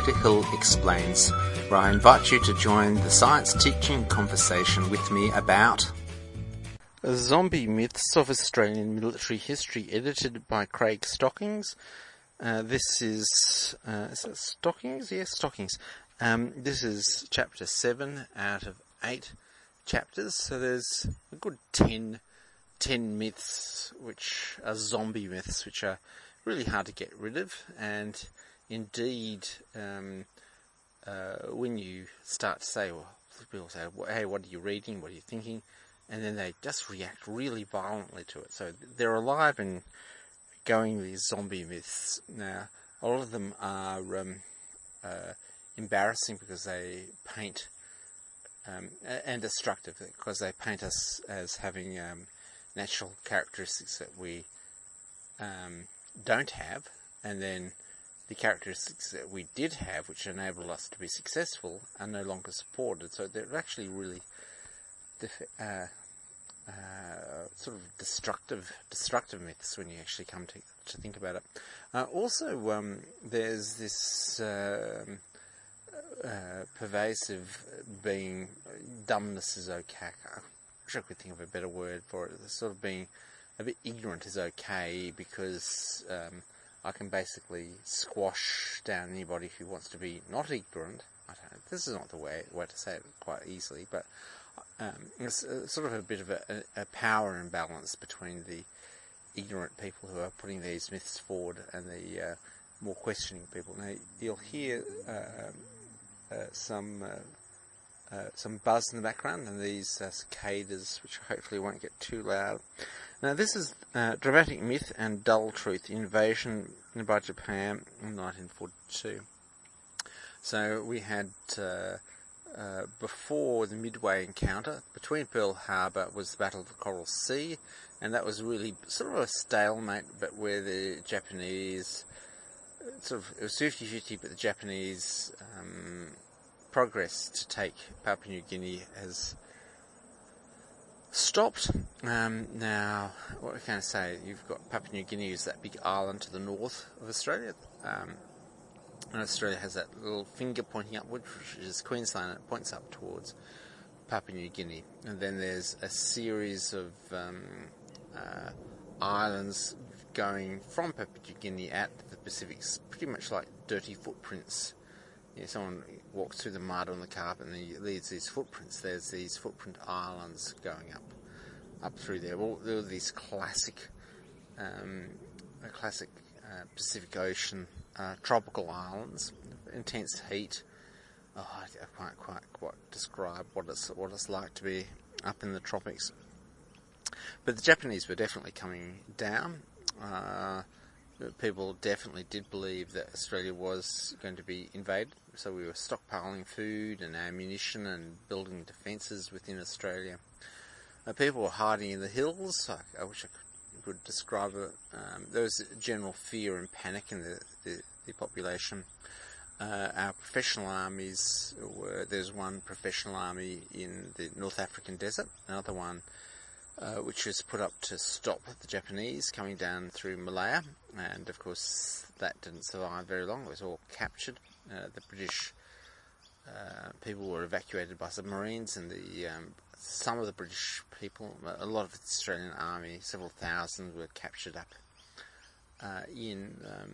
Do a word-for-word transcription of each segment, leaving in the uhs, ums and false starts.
Doctor Hill Explains, where I invite you to join the science teaching conversation with me about Zombie Myths of Australian Military History, edited by Craig Stockings. Uh, this is, uh, is it Stockings? Yes, Stockings. Um, this is chapter seven out of eight chapters, so there's a good ten, ten myths which are zombie myths, which are really hard to get rid of, and indeed, um, uh, when you start to say, well, people say, hey, what are you reading, what are you thinking, and then they just react really violently to it. So they're alive and going, these zombie myths. Now, a lot of them are um, uh, embarrassing because they paint, um, and destructive because they paint us as having um, natural characteristics that we um, don't have, and then the characteristics that we did have, which enabled us to be successful, are no longer supported. So they're actually really def- uh, uh, sort of destructive, destructive myths when you actually come to, to think about it. Uh, also, um, there's this uh, uh, pervasive being, dumbness is okay. I wish I could think of a better word for it. The sort of being a bit ignorant is okay because um, I can basically squash down anybody who wants to be not ignorant. I don't know, this is not the way, way to say it quite easily, but um, it's a, sort of a bit of a, a power imbalance between the ignorant people who are putting these myths forward and the uh, more questioning people. Now, you'll hear uh, uh, some uh, uh, some buzz in the background, and these uh, cicadas, which hopefully won't get too loud. Now, this is uh, Dramatic Myth and Dull Truth, Invasion by Japan in nineteen forty-two. So we had, uh, uh, before the Midway encounter, between Pearl Harbor was the Battle of the Coral Sea, and that was really sort of a stalemate, but where the Japanese, sort of, it was fifty-fifty, but the Japanese um, progress to take Papua New Guinea has stopped. Um, now, what we can say, you've got Papua New Guinea is that big island to the north of Australia, um, and Australia has that little finger pointing upward, which is Queensland, and it points up towards Papua New Guinea. And then there's a series of um, uh, islands going from Papua New Guinea out to the Pacific, pretty much like dirty footprints. You know, someone walks through the mud on the carpet and he leaves these footprints. There's these footprint islands going up, up through there. Well, there are these classic, um, classic uh, Pacific Ocean uh, tropical islands, intense heat. Oh, I can't quite quite describe what it's what it's like to be up in the tropics. But the Japanese were definitely coming down. Uh, People definitely did believe that Australia was going to be invaded, so we were stockpiling food and ammunition and building defences within Australia. Uh, people were hiding in the hills. I, I wish I could, could describe it. Um, there was general fear and panic in the, the, the population. Uh, our professional armies were, there's one professional army in the North African desert, another one Uh, which was put up to stop the Japanese coming down through Malaya, and of course that didn't survive very long. It was all captured. Uh, the British uh, people were evacuated by submarines, and the um, some of the British people, a lot of the Australian army, several thousand, were captured up uh, in um,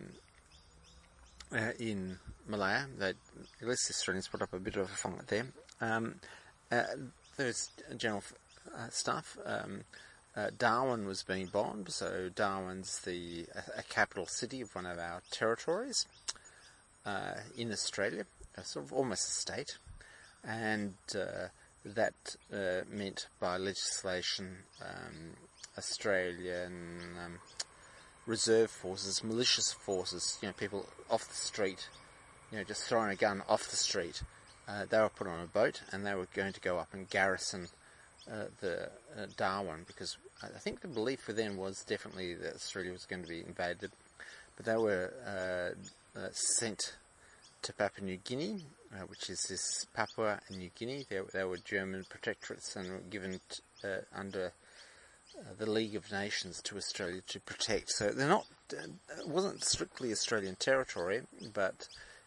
uh, in Malaya. They, at least the Australians put up a bit of a fight there. Um, uh, there's general Uh, stuff. Um, uh, Darwin was being bombed, so Darwin's the a, a capital city of one of our territories uh, in Australia, a sort of almost a state, and uh, that uh, meant by legislation um, Australian um, reserve forces, malicious forces, you know, people off the street, you know, just throwing a gun off the street, uh, they were put on a boat and they were going to go up and garrison Uh, the uh, Darwin, because I think the belief for them was definitely that Australia was going to be invaded, but they were uh, uh, sent to Papua New Guinea, uh, which is this Papua and New Guinea. They, they were German protectorates and were given t- uh, under uh, the League of Nations to Australia to protect. So they're not, uh, it wasn't strictly Australian territory, but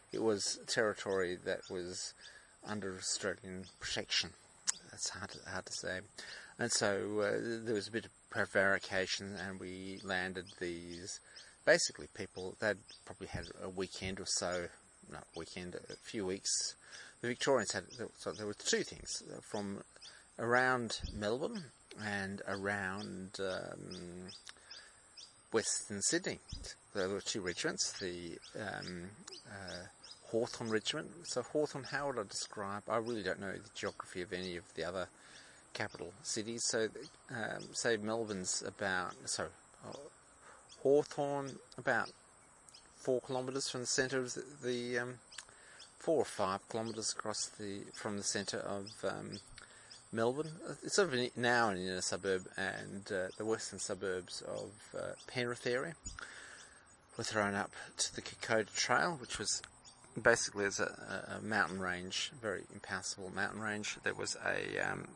it was territory that was under Australian protection. That's hard to, hard to say. And so uh, there was a bit of prevarication, and we landed these, basically people, they'd probably had a weekend or so, not a weekend, a few weeks. The Victorians had, so there were two things, from around Melbourne and around um, Western Sydney. There were two regiments, the um, uh, Hawthorn Regiment. So Hawthorn, how would I describe? I really don't know the geography of any of the other capital cities. So, um, say Melbourne's about, sorry, uh, Hawthorn about four kilometres from the centre of the, the um, four or five kilometres across the from the centre of um, Melbourne. It's sort of an, now an inner suburb, and uh, the western suburbs of uh, Penrith area were thrown up to the Kokoda Trail, which was basically as a, a mountain range, a very impassable mountain range. There was a um,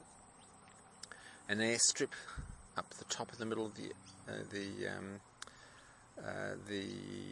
an airstrip up the top of the middle of the uh, the um, uh, the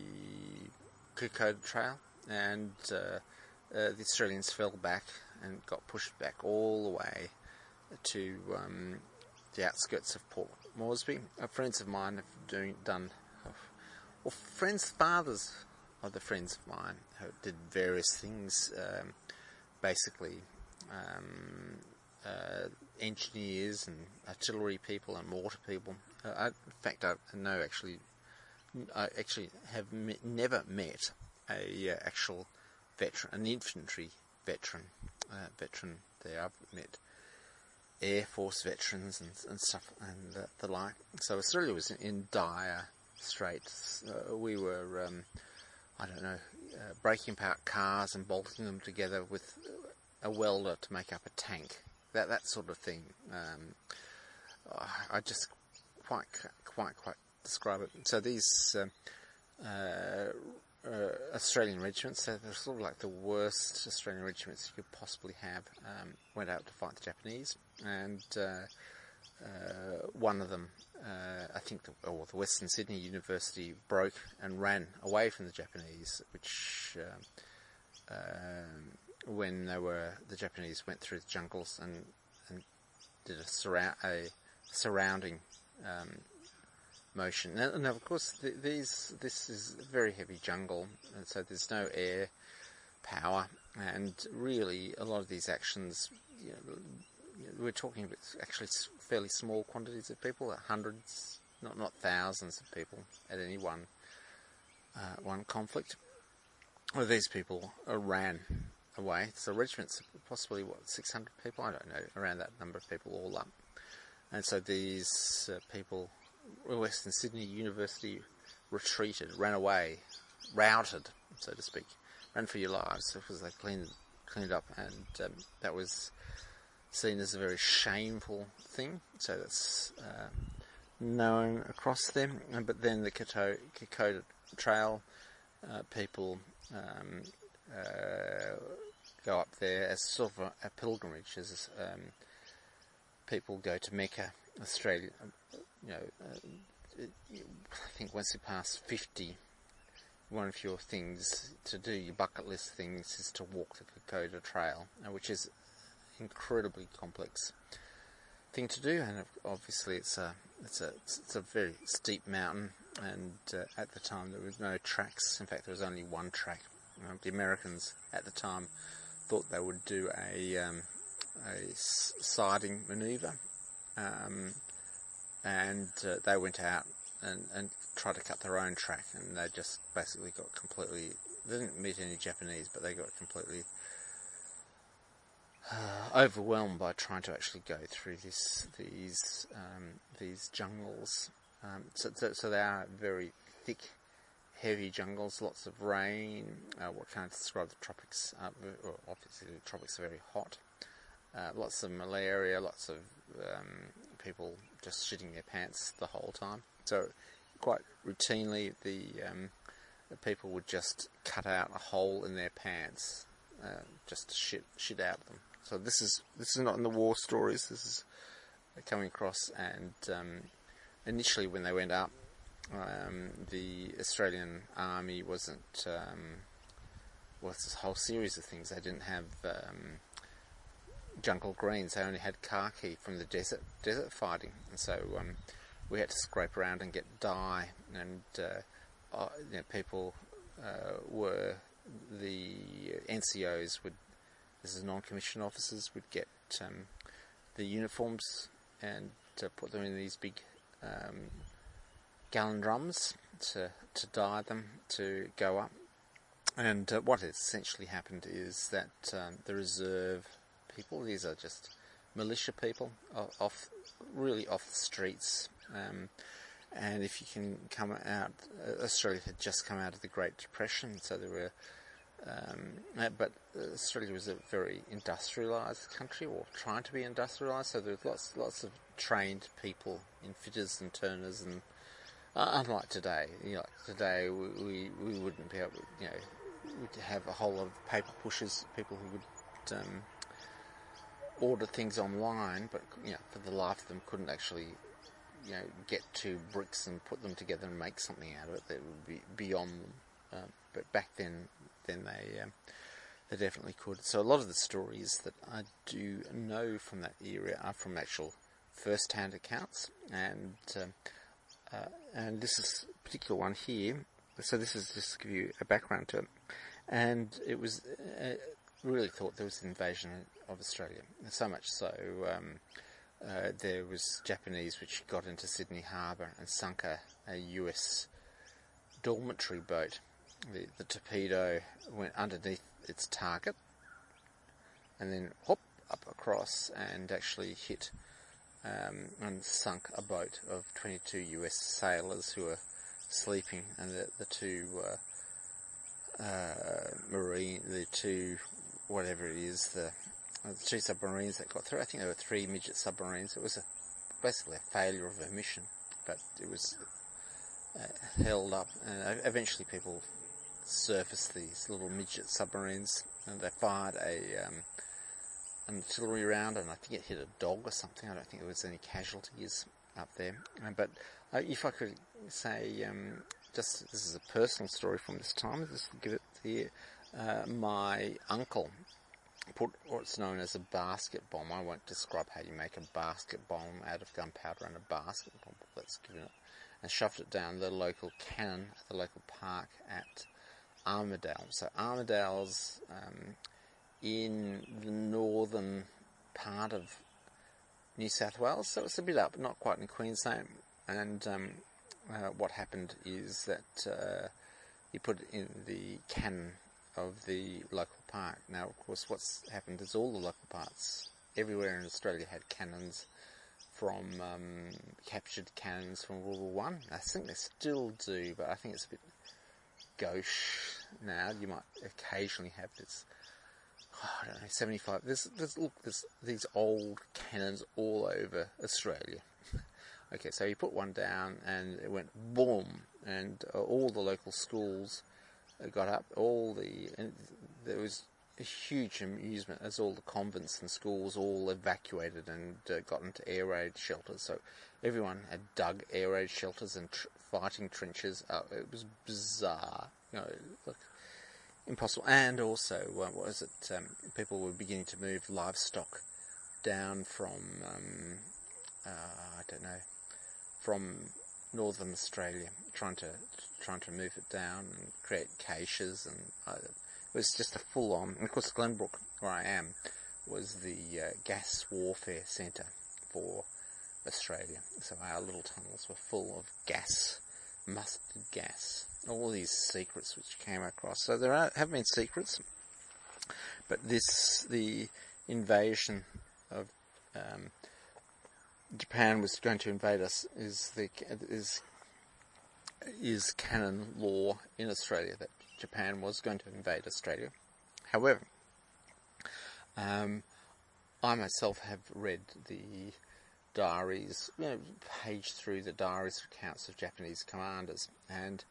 Kokoda Trail, and uh, uh, the Australians fell back and got pushed back all the way to um, the outskirts of Port Moresby. Uh, friends of mine have doing, done, uh, or friends, fathers of the friends of mine who did various things, um, basically um, uh, engineers and artillery people and mortar people. Uh, I, in fact, I know actually, I actually have met, never met a uh, actual veteran, an infantry veteran, uh, veteran there. I've met Air Force veterans and, and stuff and uh, the like. So Australia was in, in dire straits. Uh, we were, um, I don't know, uh, breaking apart cars and bolting them together with a welder to make up a tank. That that sort of thing. Um, I just quite quite quite describe it. So these uh, uh, uh, Australian regiments, they're sort of like the worst Australian regiments you could possibly have, um, went out to fight the Japanese, and uh, uh, one of them, uh, I think, the, or the Western Sydney University broke and ran away from the Japanese, which uh, uh, when they were the Japanese went through the jungles and and did a surround a surrounding um, motion. Now, now of course, th- these this is a very heavy jungle, and so there's no air power, and really a lot of these actions, you know, we're talking about actually fairly small quantities of people, hundreds, not not thousands of people at any one uh, one conflict. Well, these people uh, ran away. So regiments, possibly what, six hundred people? I don't know, around that number of people all up. And so these uh, people, Western Sydney University retreated, ran away, routed, so to speak, ran for your lives because they cleaned cleaned up, and um, that was seen as a very shameful thing. So that's uh, known across them. And, but then the Kokoda, Kokoda Trail uh, people um, uh, go up there as sort of a, a pilgrimage, as um, people go to Mecca, Australia. You know, uh, I think once you pass fifty, one of your things to do, your bucket list things, is to walk the Kokoda Trail, uh, which is incredibly complex thing to do, and obviously it's a it's a it's a very steep mountain, and uh, at the time there was no tracks. In fact, there was only one track. Um, the Americans at the time thought they would do a um, a s- siding manoeuvre, um, and uh, they went out and, and tried to cut their own track, and they just basically got completely. They didn't meet any Japanese, but they got completely Uh, overwhelmed by trying to actually go through this, these, um, these jungles. Um, so, so, so they are very thick, heavy jungles, lots of rain. Uh, what can I describe the tropics? Uh, well, obviously the tropics are very hot. Uh, lots of malaria, lots of um, people just shitting their pants the whole time. So quite routinely the, um, the people would just cut out a hole in their pants uh, just to shit, shit out of them. So this is this is not in the war stories. This is coming across, and um, initially when they went up, um, the Australian Army wasn't um, well, it's this whole series of things. They didn't have um, jungle greens. They only had khaki from the desert desert fighting, and so um, we had to scrape around and get dye. And uh, uh, you know, people uh, were the N C Os would, this is non-commissioned officers, would get um, the uniforms and uh, put them in these big um, gallon drums to to dye them to go up. And uh, what has essentially happened is that um, the reserve people, these are just militia people off, off really off the streets. Um, and if you can come out, uh, Australia had just come out of the Great Depression, so there were, um, uh, but Australia was a very industrialised country, or trying to be industrialised, so there was lots, lots of trained people in fitters and turners, and uh, unlike today, you know, today we, we, we wouldn't be able, you know, we'd have a whole lot of paper pushers, people who would um, order things online, but you know, for the life of them, couldn't actually, you know, get to bricks and put them together and make something out of it that would be beyond them. Uh, but back then, then they um, they definitely could. So a lot of the stories that I do know from that era are from actual first-hand accounts, and um, uh, and this is a particular one here. So this is just to give you a background to it, and it was uh, really thought there was an invasion of Australia. So much so. Um, Uh, there was Japanese which got into Sydney Harbour and sunk a, a U S dormitory boat. The, the torpedo went underneath its target and then hop up across and actually hit um, and sunk a boat of twenty-two U S sailors who were sleeping, and the, the two uh, uh, marine, the two whatever it is, the Uh, the two submarines that got through, I think there were three midget submarines. It was a, basically a failure of a mission, but it was uh, held up, and eventually people surfaced these little midget submarines, and they fired a um, an artillery round, and I think it hit a dog or something. I don't think there was any casualties up there. Uh, but uh, if I could say, um, just this is a personal story from this time, just give it here. Uh, my uncle put what's known as a basket bomb. I won't describe how you make a basket bomb out of gunpowder and a basket bomb that's given it, and shoved it down the local cannon at the local park at Armidale. So Armidale's um, in the northern part of New South Wales, so it's a bit up, not quite in Queensland. And um, uh, what happened is that uh, you put it in the cannon of the local park. Now, of course, what's happened is all the local parks everywhere in Australia had cannons from um, captured cannons from World War One. I. I think they still do, but I think it's a bit gauche now. You might occasionally have this, oh, I don't know, seventy-five. There's, there's look, there's these old cannons all over Australia. Okay, so you put one down and it went boom, and uh, all the local schools got up, all the, and there was a huge amusement as all the convents and schools all evacuated and uh, got into air raid shelters. So everyone had dug air raid shelters and tr- fighting trenches. Uh, it was bizarre, you know, like, impossible. And also, uh, what was it? Um, people were beginning to move livestock down from, um, uh, I don't know, from northern Australia, trying to trying to move it down and create caches, and uh, it was just a full-on. And of course, Glenbrook, where I am, was the uh, gas warfare centre for Australia. So our little tunnels were full of gas, mustard gas, all these secrets which came across. So there are, have been secrets, but this the invasion of um, Japan was going to invade us is the is is canon law in Australia that Japan was going to invade Australia. However, um, I myself have read the diaries, you know, paged through the diaries accounts of Japanese commanders, and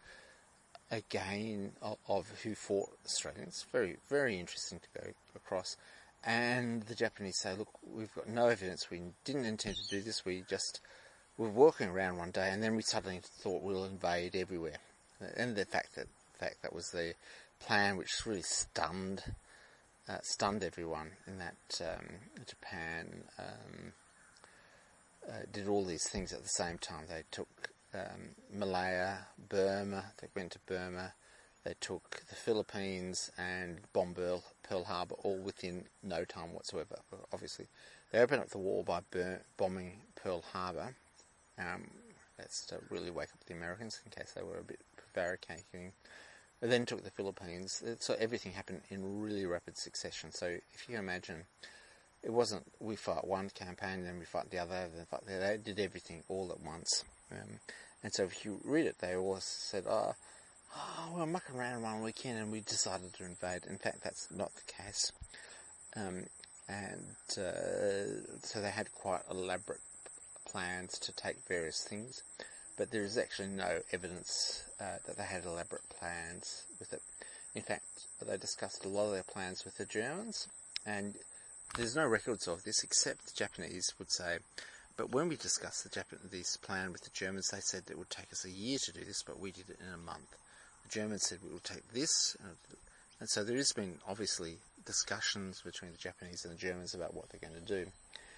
again of, of who fought Australians. Very, very interesting to go across. And the Japanese say, look, we've got no evidence, we didn't intend to do this, we just were walking around one day and then we suddenly thought we'll invade everywhere. And the fact that fact that was the plan which really stunned uh, stunned everyone in that um, Japan um, uh, did all these things at the same time. They took um, Malaya, Burma, they went to Burma, they took the Philippines and bombed Pearl, Pearl Harbor all within no time whatsoever. Obviously, they opened up the war by bur- bombing Pearl Harbor. Um, that's to really wake up the Americans in case they were a bit prevaricating. They then took the Philippines. So everything happened in really rapid succession. So if you can imagine, it wasn't we fight one campaign, then we fight the other, then fight the other. They did everything all at once. Um, and so if you read it, they always said, oh, oh, we were mucking around one weekend and we decided to invade. In fact, that's not the case. Um, and uh, so they had quite elaborate plans to take various things, but there is actually no evidence uh, that they had elaborate plans with it. In fact, they discussed a lot of their plans with the Germans, and there's no records of this except the Japanese would say, but when we discussed the Jap- this plan with the Germans, they said it would take us a year to do this, but we did it in a month. The Germans said we will take this, and so there has been obviously discussions between the Japanese and the Germans about what they're going to do.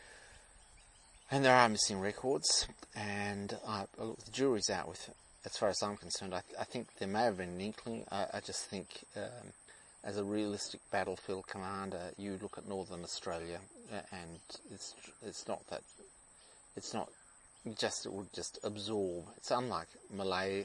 And there are missing records, and uh, look, the jury's out with it. As far as I'm concerned, I, th- I think there may have been an inkling. I, I just think, um, as a realistic battlefield commander, you look at Northern Australia, uh, and it's it's not that it's not just it would just absorb. It's unlike Malay.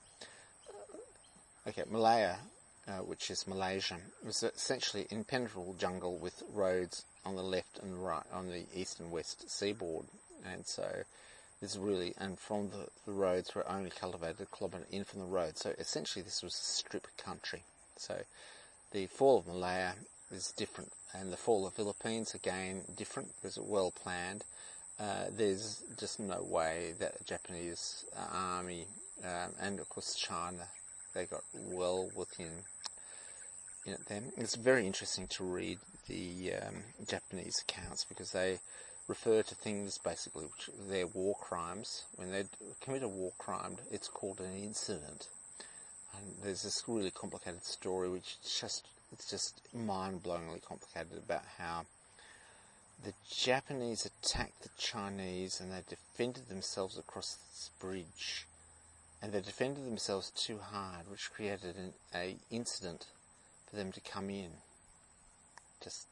Okay, Malaya, uh, which is Malaysia, was essentially impenetrable jungle with roads on the left and right, on the east and west seaboard, and so it's really, and from the, the roads were only cultivated a kilometre in from the road, so essentially this was a strip country. So the fall of Malaya is different, and the fall of the Philippines, again, different, because it's well planned. Uh, there's just no way that a Japanese uh, army, um, and of course China, they got well within you know, them. It's very interesting to read the um, Japanese accounts, because they refer to things basically which their war crimes. When they commit a war crime, it's called an incident. And there's this really complicated story which just it's just mind-blowingly complicated about how the Japanese attacked the Chinese and they defended themselves across this bridge. And they defended themselves too hard, which created an a incident for them to come in. Just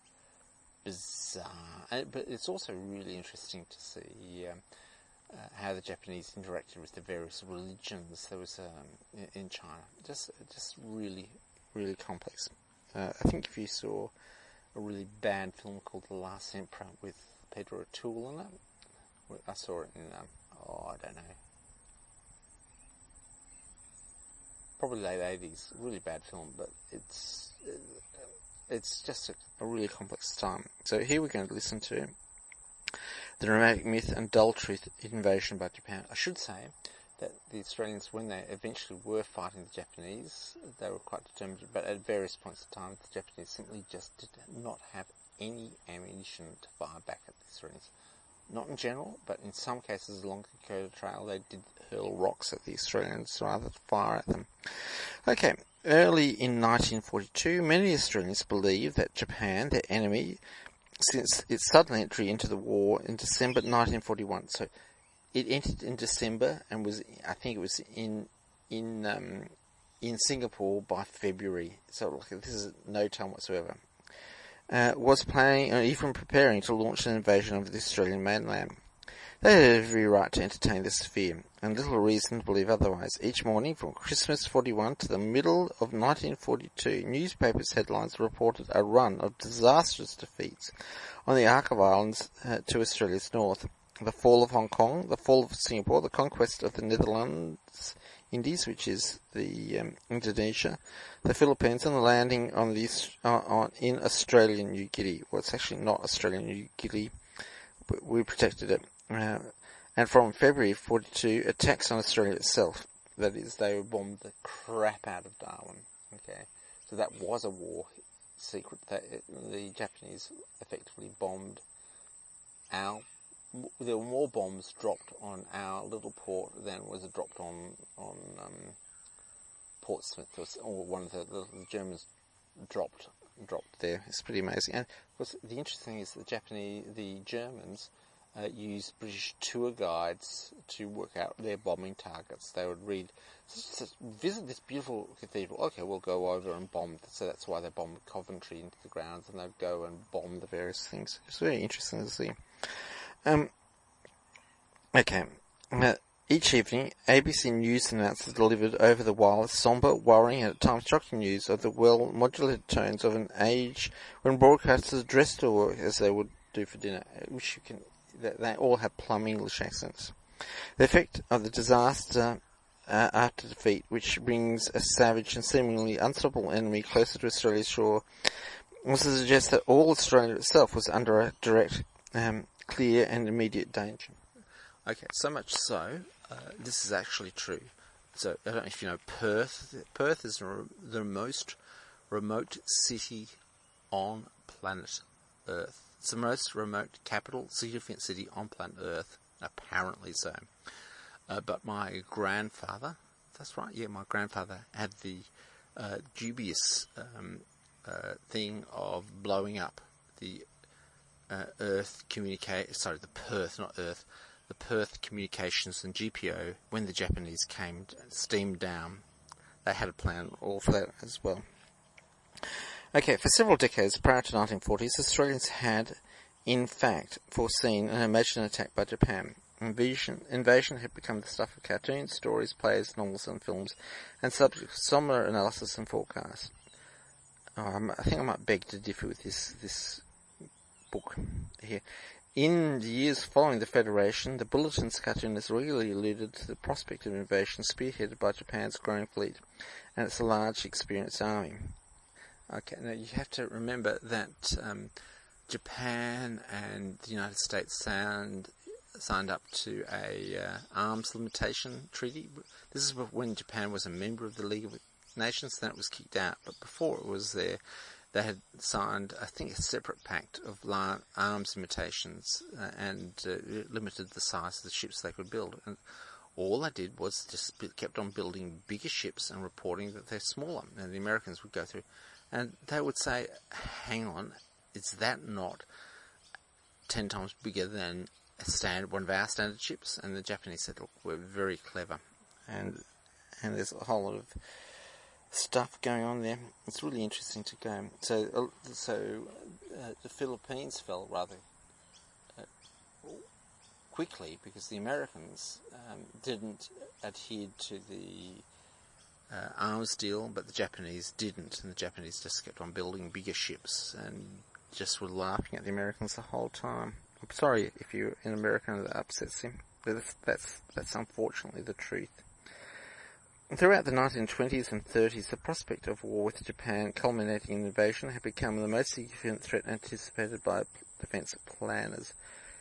bizarre. And, but it's also really interesting to see um, uh, how the Japanese interacted with the various religions there was um, in, in China. Just, just really, really complex. Uh, I think if you saw a really bad film called The Last Emperor with Pedro O'Toole in it, I saw it in, um, oh, I don't know, probably late eighties, really bad film, but it's it's just a, a really complex time. So here we're going to listen to The Dramatic Myth and Dull Truth Invasion by Japan. I should say that the Australians, when they eventually were fighting the Japanese, they were quite determined, but at various points in time, the Japanese simply just did not have any ammunition to fire back at the Australians. Not in general, but in some cases along the Dakota Trail, they did hurl rocks at the Australians rather than fire at them. Okay, early in nineteen forty-two, many Australians believed that Japan, their enemy, since its sudden entry into the war in December nineteen forty-one, so it entered in December and was, I think it was in in um, in Singapore by February, so like, this is no time whatsoever. Uh, was planning or even preparing to launch an invasion of the Australian mainland. They had every right to entertain this fear, and little reason to believe otherwise. Each morning, from Christmas forty-one to the middle of nineteen forty-two, newspapers' headlines reported a run of disastrous defeats on the Ark of Islands uh, to Australia's north. The fall of Hong Kong, the fall of Singapore, the conquest of the Netherlands, Indies, which is the um, Indonesia, the Philippines, and the landing on the uh, on in Australian New Guinea. Well, it's actually not Australian New Guinea, but we protected it. Uh, and from February forty-two, attacks on Australia itself. That is, they bombed the crap out of Darwin. Okay, so that was a war secret. That it, the Japanese effectively bombed our. There were more bombs dropped on our little port than was dropped on on um, Portsmouth, was, or one of the, the, the Germans dropped dropped there. It's pretty amazing. And of course, the interesting thing is the Japanese, the Germans uh, used British tour guides to work out their bombing targets. They would read, just, just visit this beautiful cathedral. Okay, we'll go over and bomb. So that's why they bombed Coventry into the ground, and they'd go and bomb the various things. It's very interesting to see. Um. Okay. Uh, Each evening, A B C News announcers delivered over the wire sombre, worrying, and at times shocking news of the well-modulated tones of an age when broadcasters dressed to work as they would do for dinner, which you can, they all have plum English accents. The effect of the disaster uh, after defeat, which brings a savage and seemingly unstoppable enemy closer to Australia's shore, was to suggest that all Australia itself was under a direct, um, clear and immediate danger. Okay, so much so, uh, this is actually true. So, I don't know if you know Perth. Perth is the most remote city on planet Earth. It's the most remote capital, significant city on planet Earth, apparently so. Uh, but my grandfather, that's right, yeah, my grandfather had the uh, dubious um, uh, thing of blowing up the uh, Earth communicate, sorry, the Perth, not Earth, the Perth Communications and G P O, when the Japanese came, steamed down. They had a plan all for that as well. Okay, for several decades prior to the nineteen forties, Australians had, in fact, foreseen an imagined attack by Japan. Invasion, invasion had become the stuff of cartoons, stories, plays, novels and films, and subject to somber analysis and forecast. Oh, I'm, I think I might beg to differ with this, this book here. In the years following the Federation, the Bulletin's cartoonists regularly alluded to the prospect of invasion spearheaded by Japan's growing fleet and its large, experienced army. Okay, now you have to remember that um, Japan and the United States signed, signed up to a uh, arms limitation treaty. This is when Japan was a member of the League of Nations, then it was kicked out. But before it was there, they had signed, I think, a separate pact of arms limitations uh, and uh, limited the size of the ships they could build. And all they did was just kept on building bigger ships and reporting that they're smaller. And the Americans would go through, and they would say, hang on, is that not ten times bigger than a standard, one of our standard ships? And the Japanese said, look, we're very clever. And and there's a whole lot of stuff going on there. It's really interesting to go. So, uh, so uh, the Philippines fell rather uh, quickly because the Americans um, didn't adhere to the uh, arms deal, but the Japanese didn't, and the Japanese just kept on building bigger ships and just were laughing at the Americans the whole time. I'm sorry if you're an American and that upsets him, but that's, that's, that's unfortunately the truth. Throughout the nineteen twenties and thirties, the prospect of war with Japan culminating in invasion had become the most significant threat anticipated by defence planners.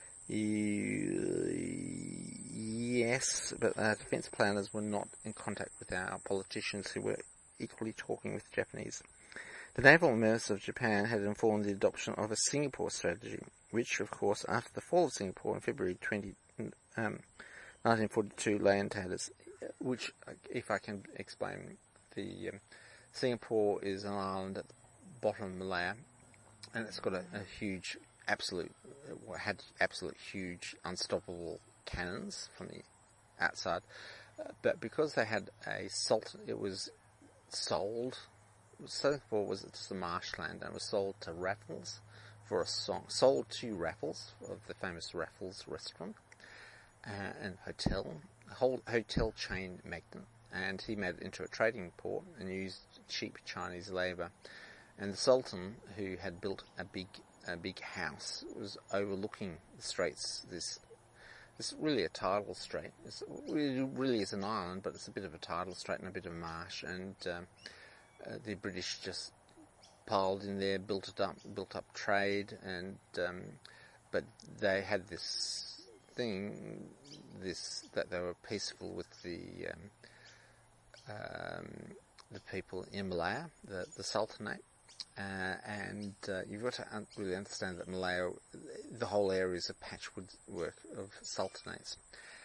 Yes, but uh, defence planners were not in contact with our politicians who were equally talking with the Japanese. The naval minister of Japan had informed the adoption of a Singapore strategy, which, of course, after the fall of Singapore in February twentieth, um, nineteen forty-two, lay in tatters. Which, if I can explain, the um, Singapore is an island at the bottom of Malaya, and it's got a, a huge, absolute, uh, had absolute huge, unstoppable cannons from the outside. Uh, but because they had a salt, it was sold. Singapore was just a marshland, and it was sold to Raffles for a song. Sold to Raffles of the famous Raffles restaurant uh, and hotel. A whole hotel chain magnate, and he made it into a trading port and used cheap Chinese labour. And the Sultan, who had built a big, a big house, was overlooking the straits. This, this really a tidal strait. It's, it really is an island, but it's a bit of a tidal strait and a bit of a marsh. And um, uh, the British just piled in there, built it up, built up trade, and um, but they had this thing, this that they were peaceful with the um, um, the people in Malaya, the the Sultanate, uh, and uh, you've got to un- really understand that Malaya, the whole area is a patchwork work of sultanates,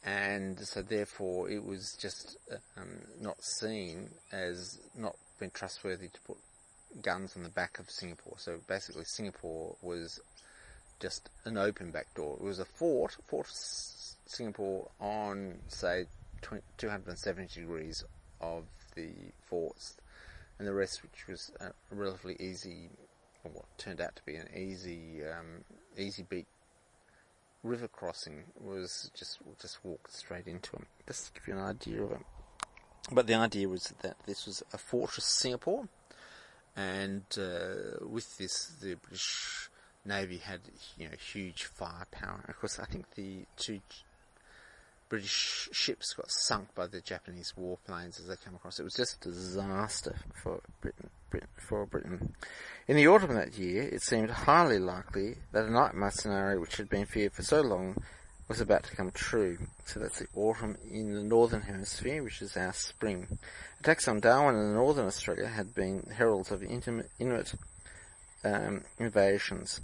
and so therefore it was just um, not seen as not being trustworthy to put guns on the back of Singapore. So basically Singapore was just an open back door. It was a fort, Fort Singapore on, say, two hundred seventy degrees of the forts, and the rest, which was a relatively easy, or what turned out to be an easy, um, easy beat river crossing, was just just walked straight into them. Just to give you an idea of it. But the idea was that this was a fortress Singapore, and uh, with this, the British Navy had, you know, huge firepower. Of course, I think the two British ships got sunk by the Japanese warplanes as they came across. It was just a disaster for Britain, Britain, for Britain. In the autumn of that year, it seemed highly likely that a nightmare scenario which had been feared for so long was about to come true. So that's the autumn in the northern hemisphere, which is our spring. Attacks on Darwin and northern Australia had been heralds of intimate, Inuit um, invasions.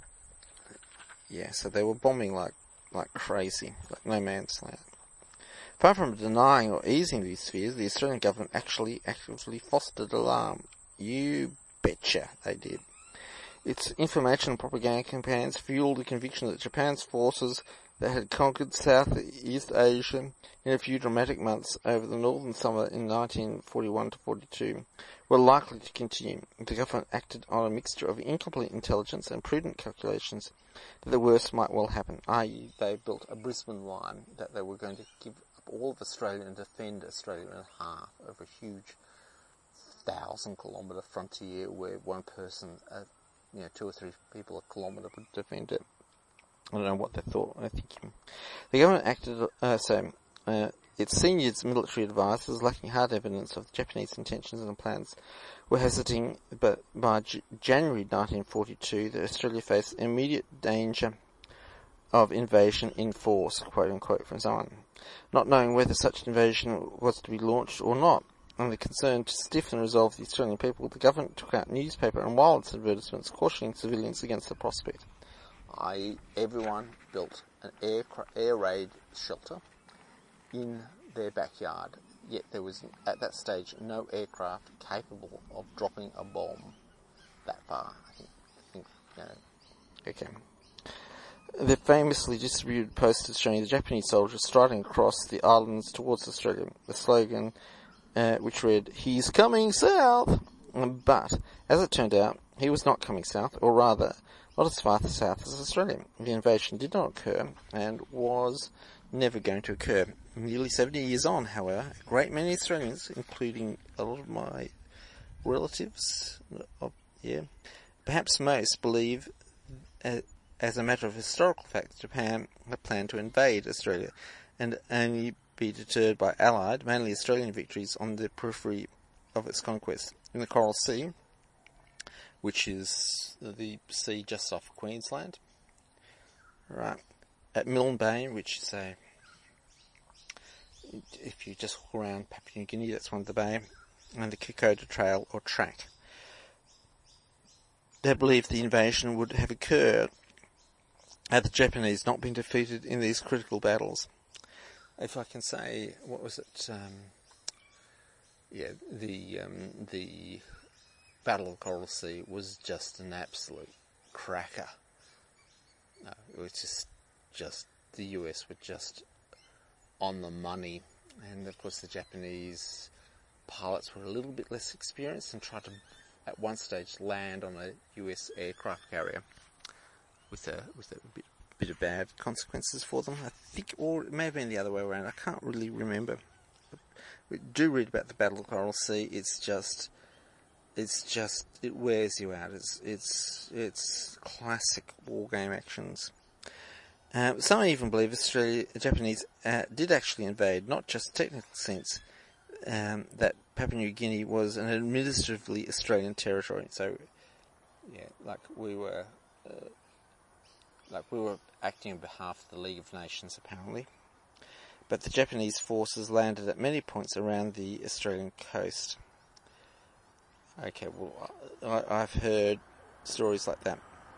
Yeah, so they were bombing like like crazy, like no man's land. Apart from denying or easing these fears, the Australian government actually actively fostered alarm. You betcha they did. Its information and propaganda campaigns fueled the conviction that Japan's forces that had conquered Southeast Asia in a few dramatic months over the northern summer in nineteen forty-one to forty-two were likely to continue. The government acted on a mixture of incomplete intelligence and prudent calculations that the worst might well happen, that is they built a Brisbane line that they were going to give up all of Australia and defend Australia in half of a huge thousand kilometre frontier where one person, uh, you know, two or three people a kilometre would defend it. I don't know what they thought. I think the government acted, uh, so, uh, its senior military advisors, lacking hard evidence of the Japanese intentions and plans, were hesitating, but by J- January nineteen forty-two, the Australia faced immediate danger of invasion in force, quote unquote, from someone, not knowing whether such invasion was to be launched or not. And the concern to stiffen the resolve of the Australian people, the government took out newspaper and wireless advertisements cautioning civilians against the prospect. that is, everyone built an air, air raid shelter in their backyard, yet there was, at that stage, no aircraft capable of dropping a bomb that far. I think, I think you know. Okay. The famously distributed posters showing the Japanese soldiers striding across the islands towards Australia. The slogan, uh, which read, "He's coming south!" But, as it turned out, he was not coming south, or rather, not as far south as Australia. The invasion did not occur, and was never going to occur. Nearly seventy years on, however, a great many Australians, including a lot of my relatives, uh, yeah, perhaps most, believe, uh, as a matter of historical fact, Japan had planned to invade Australia, and only be deterred by Allied, mainly Australian victories on the periphery of its conquest. In the Coral Sea, which is the sea just off Queensland, right, at Milne Bay, which is a, if you just walk around Papua New Guinea, that's one of the bay, and the Kokoda Trail or track. They believed the invasion would have occurred had the Japanese not been defeated in these critical battles. If I can say, what was it? Um, yeah, the um, the Battle of Coral Sea was just an absolute cracker. No, it was just, just the U S were just on the money, and of course the Japanese pilots were a little bit less experienced and tried to, at one stage, land on a U S aircraft carrier with a with a bit, bit of bad consequences for them. I think, or it may have been the other way around. I can't really remember. But we do read about the Battle of Coral Sea. It's just, it's just, it wears you out. It's it's it's classic war game actions. Uh, some even believe Australia, the Japanese uh, did actually invade, not just technical sense, um, that Papua New Guinea was an administratively Australian territory. So, yeah, like we were, uh, like we were acting on behalf of the League of Nations, apparently. But the Japanese forces landed at many points around the Australian coast. Okay, well, I, I've heard stories like that.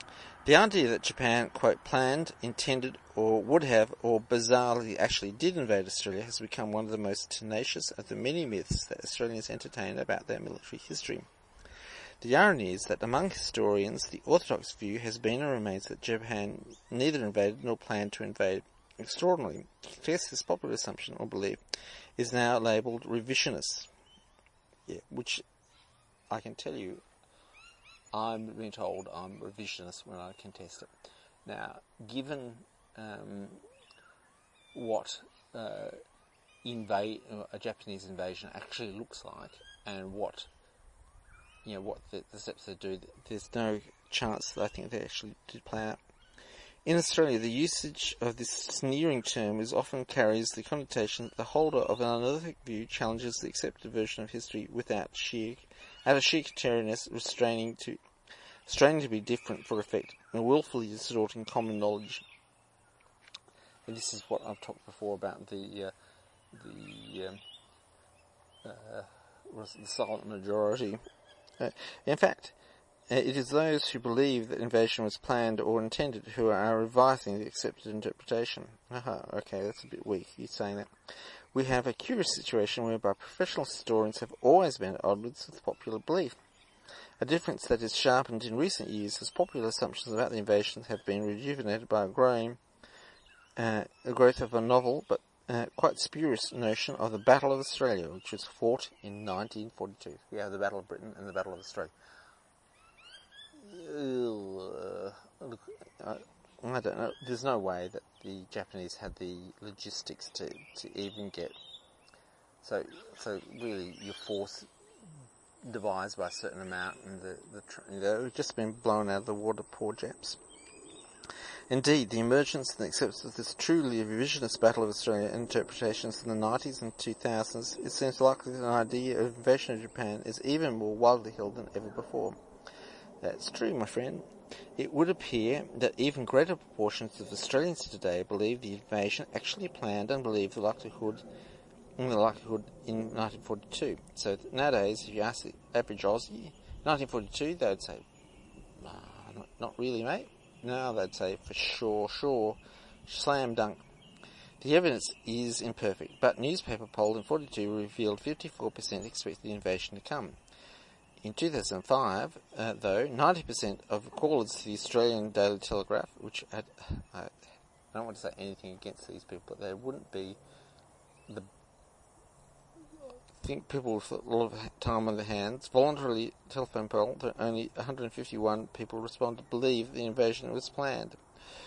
The idea that Japan, quote, planned, intended, or would have, or bizarrely actually did invade Australia has become one of the most tenacious of the many myths that Australians entertain about their military history. The irony is that among historians, the orthodox view has been and remains that Japan neither invaded nor planned to invade. Extraordinarily, to test this popular assumption or belief is now labelled revisionist, yeah, which I can tell you, I'm being told I'm revisionist when I contest it. Now, given um, what uh, invade a Japanese invasion actually looks like, and what you know what the, the steps they do, there's no chance that I think they actually did play out. In Australia, the usage of this sneering term is often carries the connotation that the holder of an unearthly view challenges the accepted version of history without sheer, out of sheer contrariness, restraining to, straining to be different for effect, and willfully distorting common knowledge. And this is what I've talked before about the uh, the um, uh, the silent majority. Uh, in fact, Uh, it is those who believe that invasion was planned or intended who are revising the accepted interpretation. Aha, okay, that's a bit weak, you saying that. We have a curious situation whereby professional historians have always been at odds with popular belief. A difference that is sharpened in recent years as popular assumptions about the invasions have been rejuvenated by a growing, uh, the growth of a novel but uh, quite spurious notion of the Battle of Australia, which was fought in nineteen forty-two. We have the Battle of Britain and the Battle of Australia. Uh, look, I, I don't know. There's no way that the Japanese had the logistics to, to even get. So, so really, your force divides by a certain amount, and the the you know, they've just been blown out of the water, poor Japs. Indeed, the emergence and acceptance of this truly revisionist Battle of Australia interpretations in the nineties and two thousands, it seems likely that an idea of invasion of Japan is even more widely held than ever before. That's true, my friend. It would appear that even greater proportions of Australians today believe the invasion actually planned and believe the likelihood in the likelihood in nineteen forty-two. So nowadays, if you ask the average Aussie, nineteen forty-two, they'd say, nah, not, not really, mate. No, they'd say, for sure, sure, slam dunk. The evidence is imperfect, but newspaper poll in forty-two revealed fifty-four percent expect the invasion to come. In two thousand five, uh, though, ninety percent of callers to the Australian Daily Telegraph, which had, uh, I don't want to say anything against these people, but they wouldn't be the, I think people with a lot of time on their hands, voluntarily telephone poll that only one hundred fifty-one people responded to believe the invasion was planned.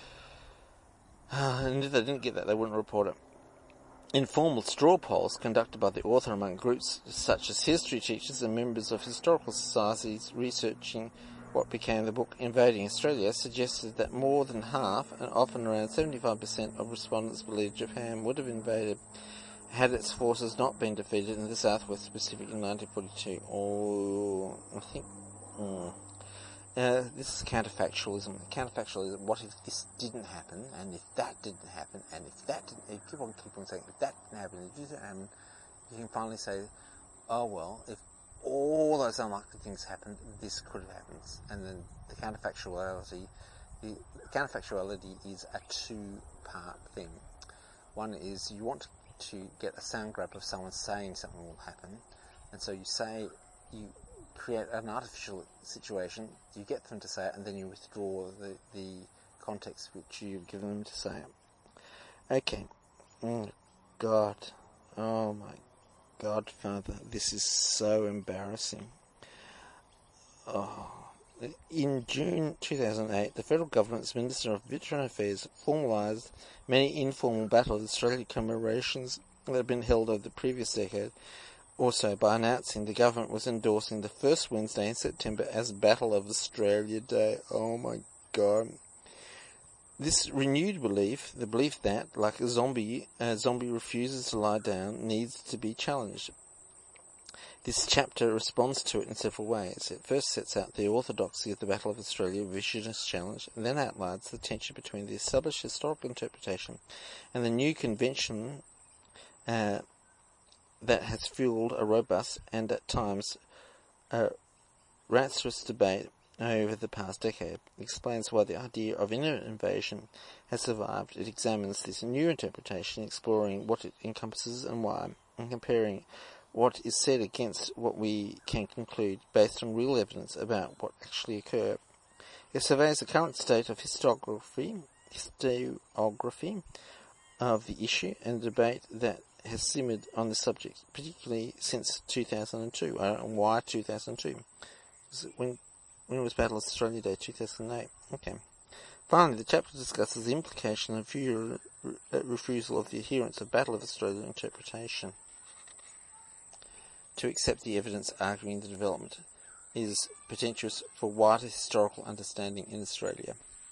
Uh, and if they didn't get that, they wouldn't report it. Informal straw polls conducted by the author among groups such as history teachers and members of historical societies researching what became the book Invading Australia suggested that more than half, and often around seventy-five percent of respondents believed Japan would have invaded had its forces not been defeated in the Southwest Pacific in nineteen forty-two. Or, I think, mm, uh, this is counterfactualism. Counterfactualism, what if this didn't happen, and if that didn't happen, and if that didn't, if you keep on, keep on saying, if that didn't happen, if this didn't happen, you can finally say, oh well, if all those unlikely things happened, this could have happened. And then the counterfactuality, the counterfactuality is a two-part thing. One is you want to get a sound grab of someone saying something will happen, and so you say, you create an artificial situation, you get them to say it, and then you withdraw the, the context which you've given them to say it. Okay. Oh, God. Oh, my Godfather. This is so embarrassing. Oh. In June two thousand eight, the federal government's Minister of Veteran Affairs formalised many informal Battle of Australia commemorations that had been held over the previous decade, also by announcing the government was endorsing the first Wednesday in September as Battle of Australia Day. Oh my God. This renewed belief, the belief that, like a zombie, a zombie refuses to lie down, needs to be challenged. This chapter responds to it in several ways. It first sets out the orthodoxy of the Battle of Australia revisionist challenge, and then outlines the tension between the established historical interpretation and the new convention uh, that has fueled a robust and at times uh, rancorous debate over the past decade. It explains why the idea of imminent invasion has survived. It examines this new interpretation, exploring what it encompasses and why, and comparing what is said against what we can conclude based on real evidence about what actually occurred. It surveys the current state of historiography, historiography of the issue and the debate that has simmered on the subject, particularly since two thousand two. Uh, why two thousand two? Was it when, when was Battle of Australia Day? two thousand eight. Okay. Finally, the chapter discusses the implication of your refusal of the adherents of Battle of Australia interpretation to accept the evidence arguing the development is potentious for wider historical understanding in Australia.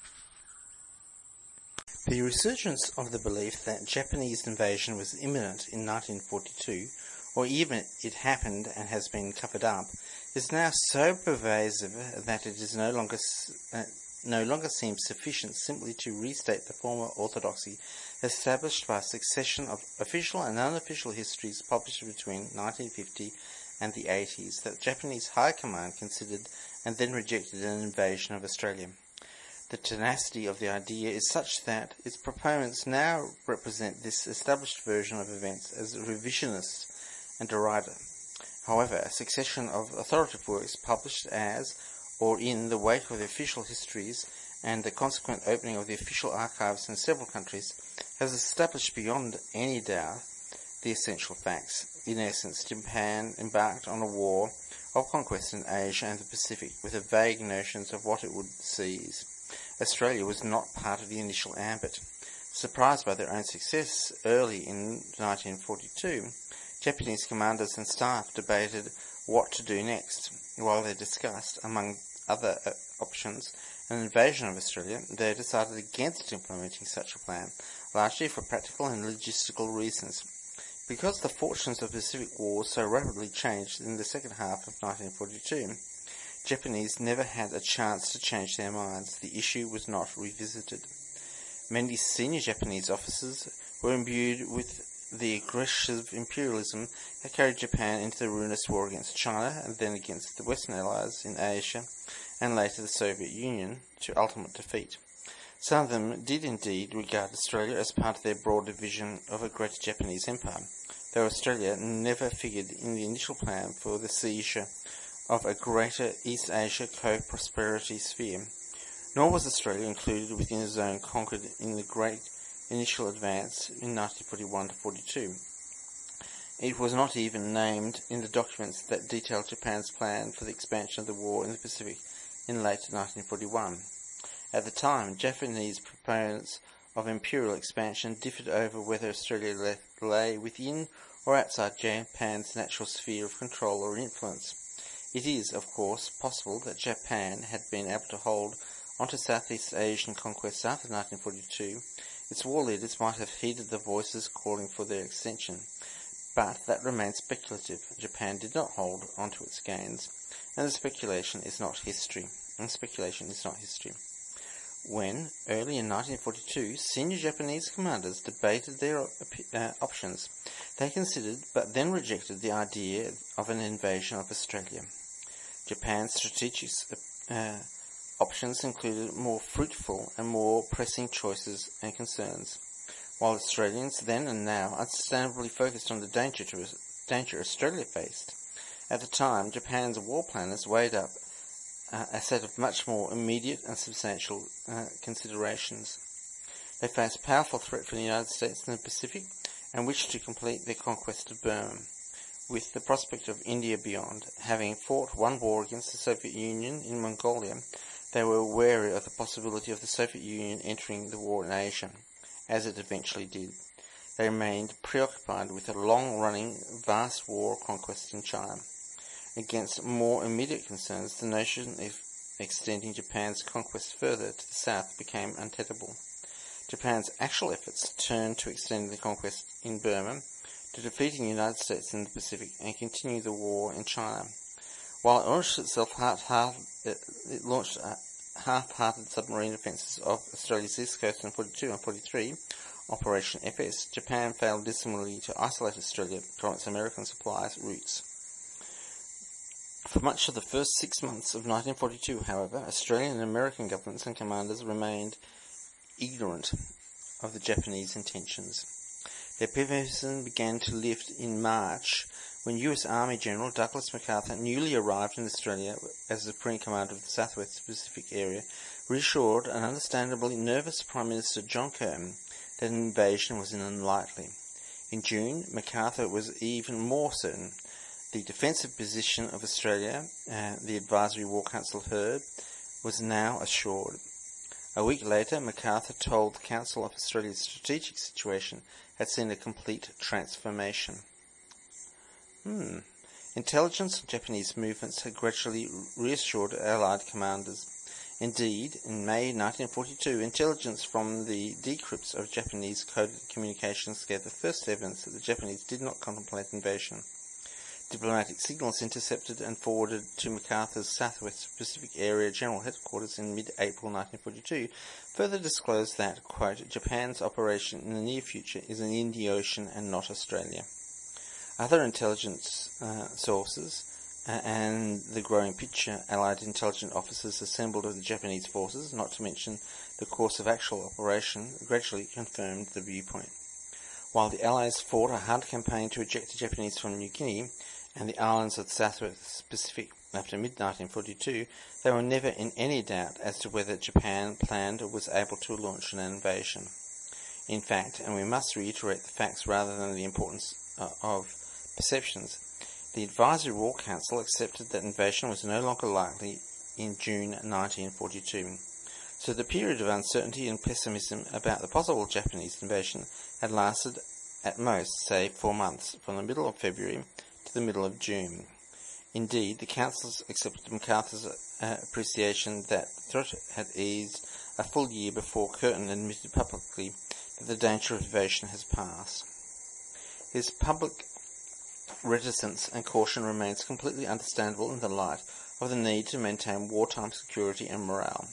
The resurgence of the belief that Japanese invasion was imminent in nineteen forty-two, or even it happened and has been covered up, is now so pervasive that it is no longer uh, no longer seems sufficient simply to restate the former orthodoxy established by a succession of official and unofficial histories published between nineteen fifty and the eighties that Japanese High Command considered and then rejected an invasion of Australia. The tenacity of the idea is such that its proponents now represent this established version of events as revisionist and deride. However, a succession of authoritative works published as or in the wake of the official histories and the consequent opening of the official archives in several countries has established beyond any doubt the essential facts. In essence, Japan embarked on a war of conquest in Asia and the Pacific with the vague notions of what it would seize. Australia was not part of the initial ambit. Surprised by their own success early in nineteen forty-two, Japanese commanders and staff debated what to do next. While they discussed, among other uh, options, an invasion of Australia, they decided against implementing such a plan, largely for practical and logistical reasons. Because the fortunes of the Pacific War so rapidly changed in the second half of nineteen forty-two, Japanese never had a chance to change their minds. The issue was not revisited. Many senior Japanese officers were imbued with the aggressive imperialism that carried Japan into the ruinous war against China and then against the Western Allies in Asia and later the Soviet Union to ultimate defeat. Some of them did indeed regard Australia as part of their broader vision of a greater Japanese empire, though Australia never figured in the initial plan for the seizure of a greater East Asia co-prosperity sphere, nor was Australia included within the zone conquered in the great initial advance in nineteen forty-one to forty-two. It was not even named in the documents that detailed Japan's plan for the expansion of the war in the Pacific in late nineteen forty-one. At the time, Japanese proponents of imperial expansion differed over whether Australia lay within or outside Japan's natural sphere of control or influence. It is, of course, possible that Japan had been able to hold onto Southeast Asian conquests after nineteen forty-two. Its war leaders might have heeded the voices calling for their extension, but that remains speculative. Japan did not hold onto its gains, and the speculation is not history. And speculation is not history. When, early in nineteen forty-two, senior Japanese commanders debated their uh, options, they considered but then rejected the idea of an invasion of Australia. Japan's strategic uh, options included more fruitful and more pressing choices and concerns, while Australians then and now understandably focused on the danger, to, danger Australia faced. At the time, Japan's war planners weighed up uh, a set of much more immediate and substantial uh, considerations. They faced a powerful threat from the United States in the Pacific and wished to complete their conquest of Burma, with the prospect of India beyond. Having fought one war against the Soviet Union in Mongolia, they were wary of the possibility of the Soviet Union entering the war in Asia, as it eventually did. They remained preoccupied with a long-running, vast war of conquest in China. Against more immediate concerns, the notion of extending Japan's conquest further to the south became untenable. Japan's actual efforts turned to extending the conquest in Burma, to defeating the United States in the Pacific and continue the war in China. While it launched itself half-half, it launched half-hearted submarine offences of Australia's east coast in forty-two and forty-three, Operation F S, Japan failed dismally to isolate Australia from its American supplies routes. For much of the first six months of nineteen forty-two, however, Australian and American governments and commanders remained ignorant of the Japanese intentions. Their pessimism began to lift in March when U S Army General Douglas MacArthur, newly arrived in Australia as Supreme Commander of the Southwest Pacific Area, reassured an understandably nervous Prime Minister John Curtin that an invasion was unlikely. In June, MacArthur was even more certain. The defensive position of Australia, uh, the Advisory War Council heard, was now assured. A week later, MacArthur told the Council of Australia's strategic situation had seen a complete transformation. Hmm. Intelligence on Japanese movements had gradually reassured Allied commanders. Indeed, in May nineteen forty-two, intelligence from the decrypts of Japanese coded communications gave the first evidence that the Japanese did not contemplate invasion. Diplomatic signals intercepted and forwarded to MacArthur's Southwest Pacific Area General Headquarters in mid-April nineteen forty-two further disclosed that, quote, Japan's operation in the near future is in the Indian Ocean and not Australia. Other intelligence uh, sources uh, and the growing picture Allied intelligence officers assembled of the Japanese forces, not to mention the course of actual operation, gradually confirmed the viewpoint. While the Allies fought a hard campaign to eject the Japanese from New Guinea and the islands of the Southwest Pacific after mid nineteen forty-two, they were never in any doubt as to whether Japan planned or was able to launch an invasion. In fact, and we must reiterate the facts rather than the importance uh, of perceptions, the Advisory War Council accepted that invasion was no longer likely in June nineteen forty-two. So the period of uncertainty and pessimism about the possible Japanese invasion had lasted at most, say, four months, from the middle of February to the middle of June. Indeed, the councils accepted MacArthur's uh, appreciation that the threat had eased a full year before Curtin admitted publicly that the danger of invasion has passed. His public reticence and caution remains completely understandable in the light of the need to maintain wartime security and morale.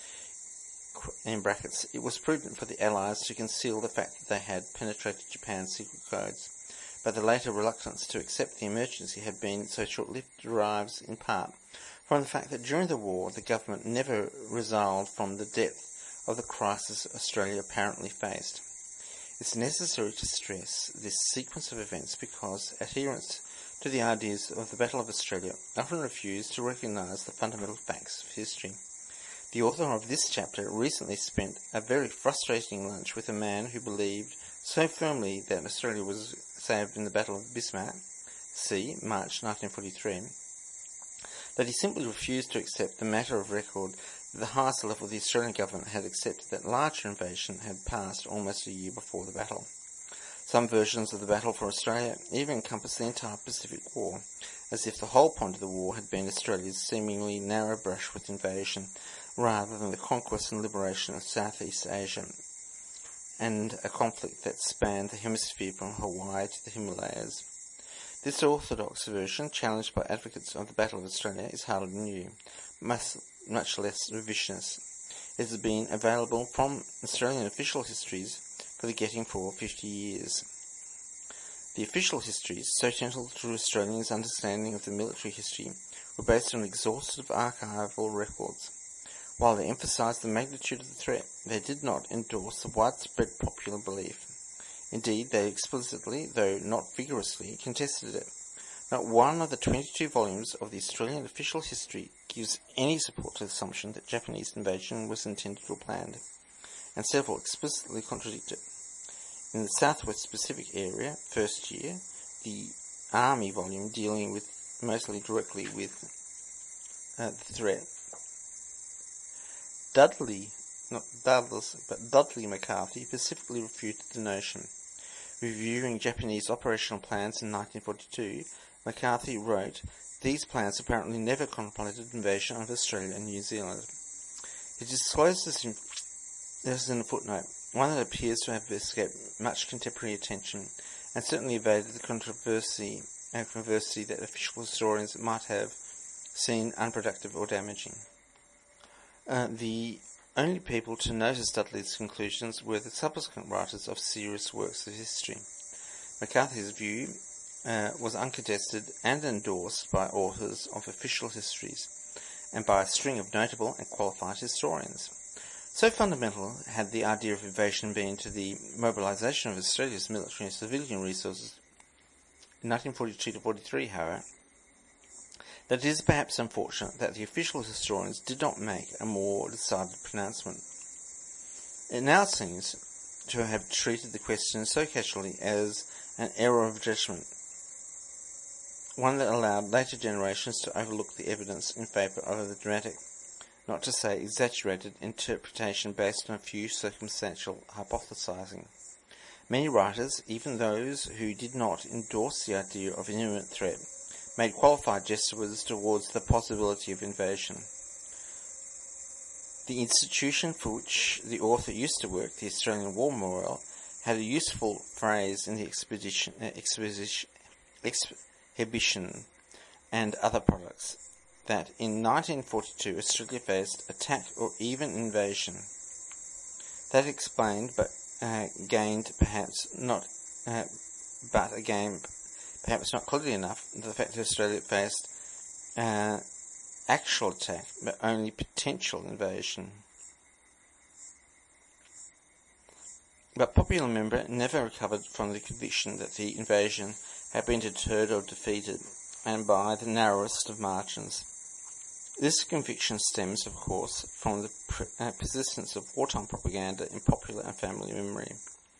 In brackets, it was prudent for the Allies to conceal the fact that they had penetrated Japan's secret codes, but the later reluctance to accept the emergency had been so short-lived derives in part from the fact that during the war the government never resolved from the depth of the crisis Australia apparently faced. It's necessary to stress this sequence of events because adherents to the ideas of the Battle of Australia often refuse to recognise the fundamental facts of history. The author of this chapter recently spent a very frustrating lunch with a man who believed so firmly that Australia was saved in the Battle of Bismarck, see March nineteen forty-three, that he simply refused to accept the matter of record that the highest level of the Australian government had accepted that larger invasion had passed almost a year before the battle. Some versions of the battle for Australia even encompass the entire Pacific War, as if the whole point of the war had been Australia's seemingly narrow brush with invasion, rather than the conquest and liberation of Southeast Asia, and a conflict that spanned the hemisphere from Hawaii to the Himalayas. This orthodox version, challenged by advocates of the Battle of Australia, is hardly new, much, much less revisionist. It has been available from Australian official histories for the getting for fifty years. The official histories, so central to Australians' understanding of the military history, were based on exhaustive archival records. While they emphasised the magnitude of the threat, they did not endorse the widespread popular belief. Indeed, they explicitly, though not vigorously, contested it. Not one of the twenty-two volumes of the Australian official history gives any support to the assumption that Japanese invasion was intended or planned, and several explicitly contradict it. In the Southwest Pacific Area, first year, the Army volume dealing with mostly directly with uh, the threat, Dudley, not Douglas, but Dudley McCarthy specifically refuted the notion. Reviewing Japanese operational plans in nineteen forty-two, McCarthy wrote, "These plans apparently never contemplated invasion of Australia and New Zealand." He discloses this in a footnote, one that appears to have escaped much contemporary attention, and certainly evaded the controversy and controversy that official historians might have seen unproductive or damaging. Uh, the only people to notice Dudley's conclusions were the subsequent writers of serious works of history. McCarthy's view uh, was uncontested and endorsed by authors of official histories and by a string of notable and qualified historians. So fundamental had the idea of invasion been to the mobilisation of Australia's military and civilian resources in nineteen forty-two to forty-three, however, that it is perhaps unfortunate that the official historians did not make a more decided pronouncement. It now seems to have treated the question so casually as an error of judgment, one that allowed later generations to overlook the evidence in favour of the dramatic, not to say exaggerated, interpretation based on a few circumstantial hypothesizing. Many writers, even those who did not endorse the idea of an imminent threat, made qualified gestures towards the possibility of invasion. The institution for which the author used to work, the Australian War Memorial, had a useful phrase in the expedition, uh, exposition, exhibition and other products, that in nineteen forty-two Australia faced attack or even invasion. That explained, but uh, gained perhaps not, uh, but again perhaps not clearly enough, the fact that Australia faced uh, actual attack, but only potential invasion. But popular memory never recovered from the conviction that the invasion had been deterred or defeated, and by the narrowest of margins. This conviction stems, of course, from the pre- uh, persistence of wartime propaganda in popular and family memory.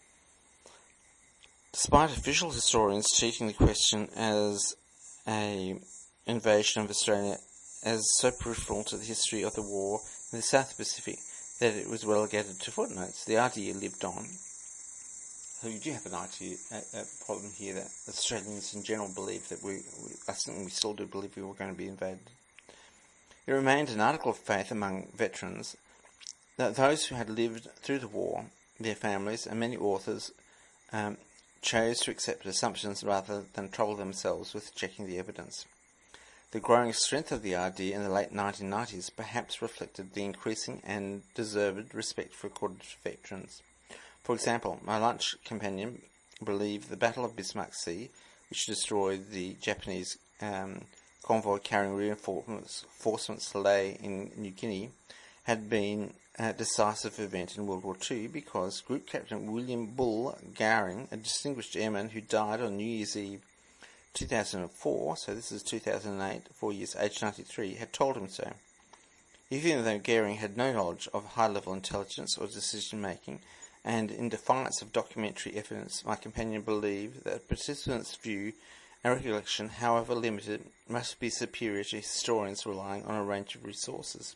Despite official historians treating the question as a invasion of Australia as so peripheral to the history of the war in the South Pacific that it was relegated to footnotes, the idea lived on. So you do have an idea, a, a problem here that Australians in general believe that we, we, I think we still do believe we were going to be invaded. It remained an article of faith among veterans that those who had lived through the war, their families, and many authors um, chose to accept assumptions rather than trouble themselves with checking the evidence. The growing strength of the idea in the late nineteen nineties perhaps reflected the increasing and deserved respect for recorded veterans. For example, my lunch companion believed the Battle of Bismarck Sea, which destroyed the Japanese um, convoy carrying reinforcements to lay in New Guinea, had been a decisive event in World War Two because Group Captain William Bull Gowring, a distinguished airman who died on New Year's Eve two thousand four, so this is two thousand eight, four years, aged ninety-three, had told him so. Even though Gowring had no knowledge of high-level intelligence or decision-making, and in defiance of documentary evidence, my companion believed that a participant's view and recollection, however limited, must be superior to historians relying on a range of resources.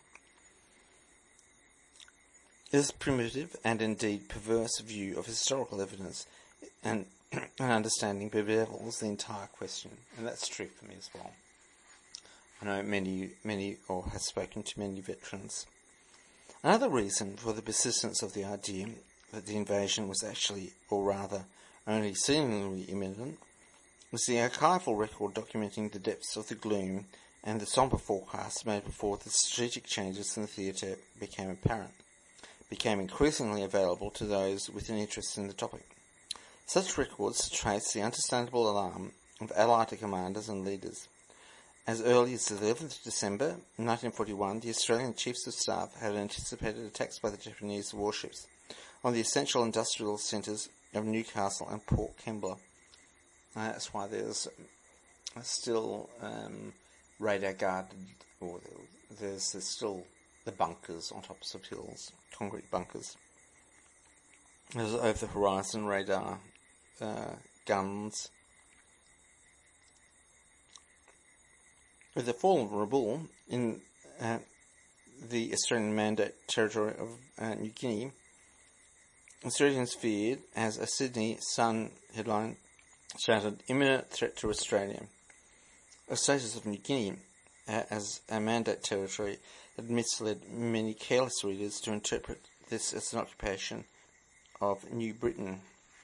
This primitive and indeed perverse view of historical evidence and an understanding bedevils the entire question, and that's true for me as well. I know many, many, or have spoken to many veterans. Another reason for the persistence of the idea that the invasion was actually, or rather, only seemingly imminent, was the archival record documenting the depths of the gloom and the sombre forecasts made before the strategic changes in the theatre became apparent, became increasingly available to those with an interest in the topic. Such records trace the understandable alarm of Allied commanders and leaders. As early as the eleventh of December nineteen forty-one, the Australian Chiefs of Staff had anticipated attacks by the Japanese warships on the essential industrial centres of Newcastle and Port Kembla. Uh, that's why there's still um, radar guarded, or there's, there's still the bunkers on tops of hills, concrete bunkers. There's over the horizon radar uh, guns. With the fall of Rabaul in uh, the Australian Mandate territory of uh, New Guinea, Australians feared, as a Sydney Sun headline shouted, imminent threat to Australia. The status of New Guinea uh, as a Mandate territory had misled many careless readers to interpret this as an occupation of New Britain,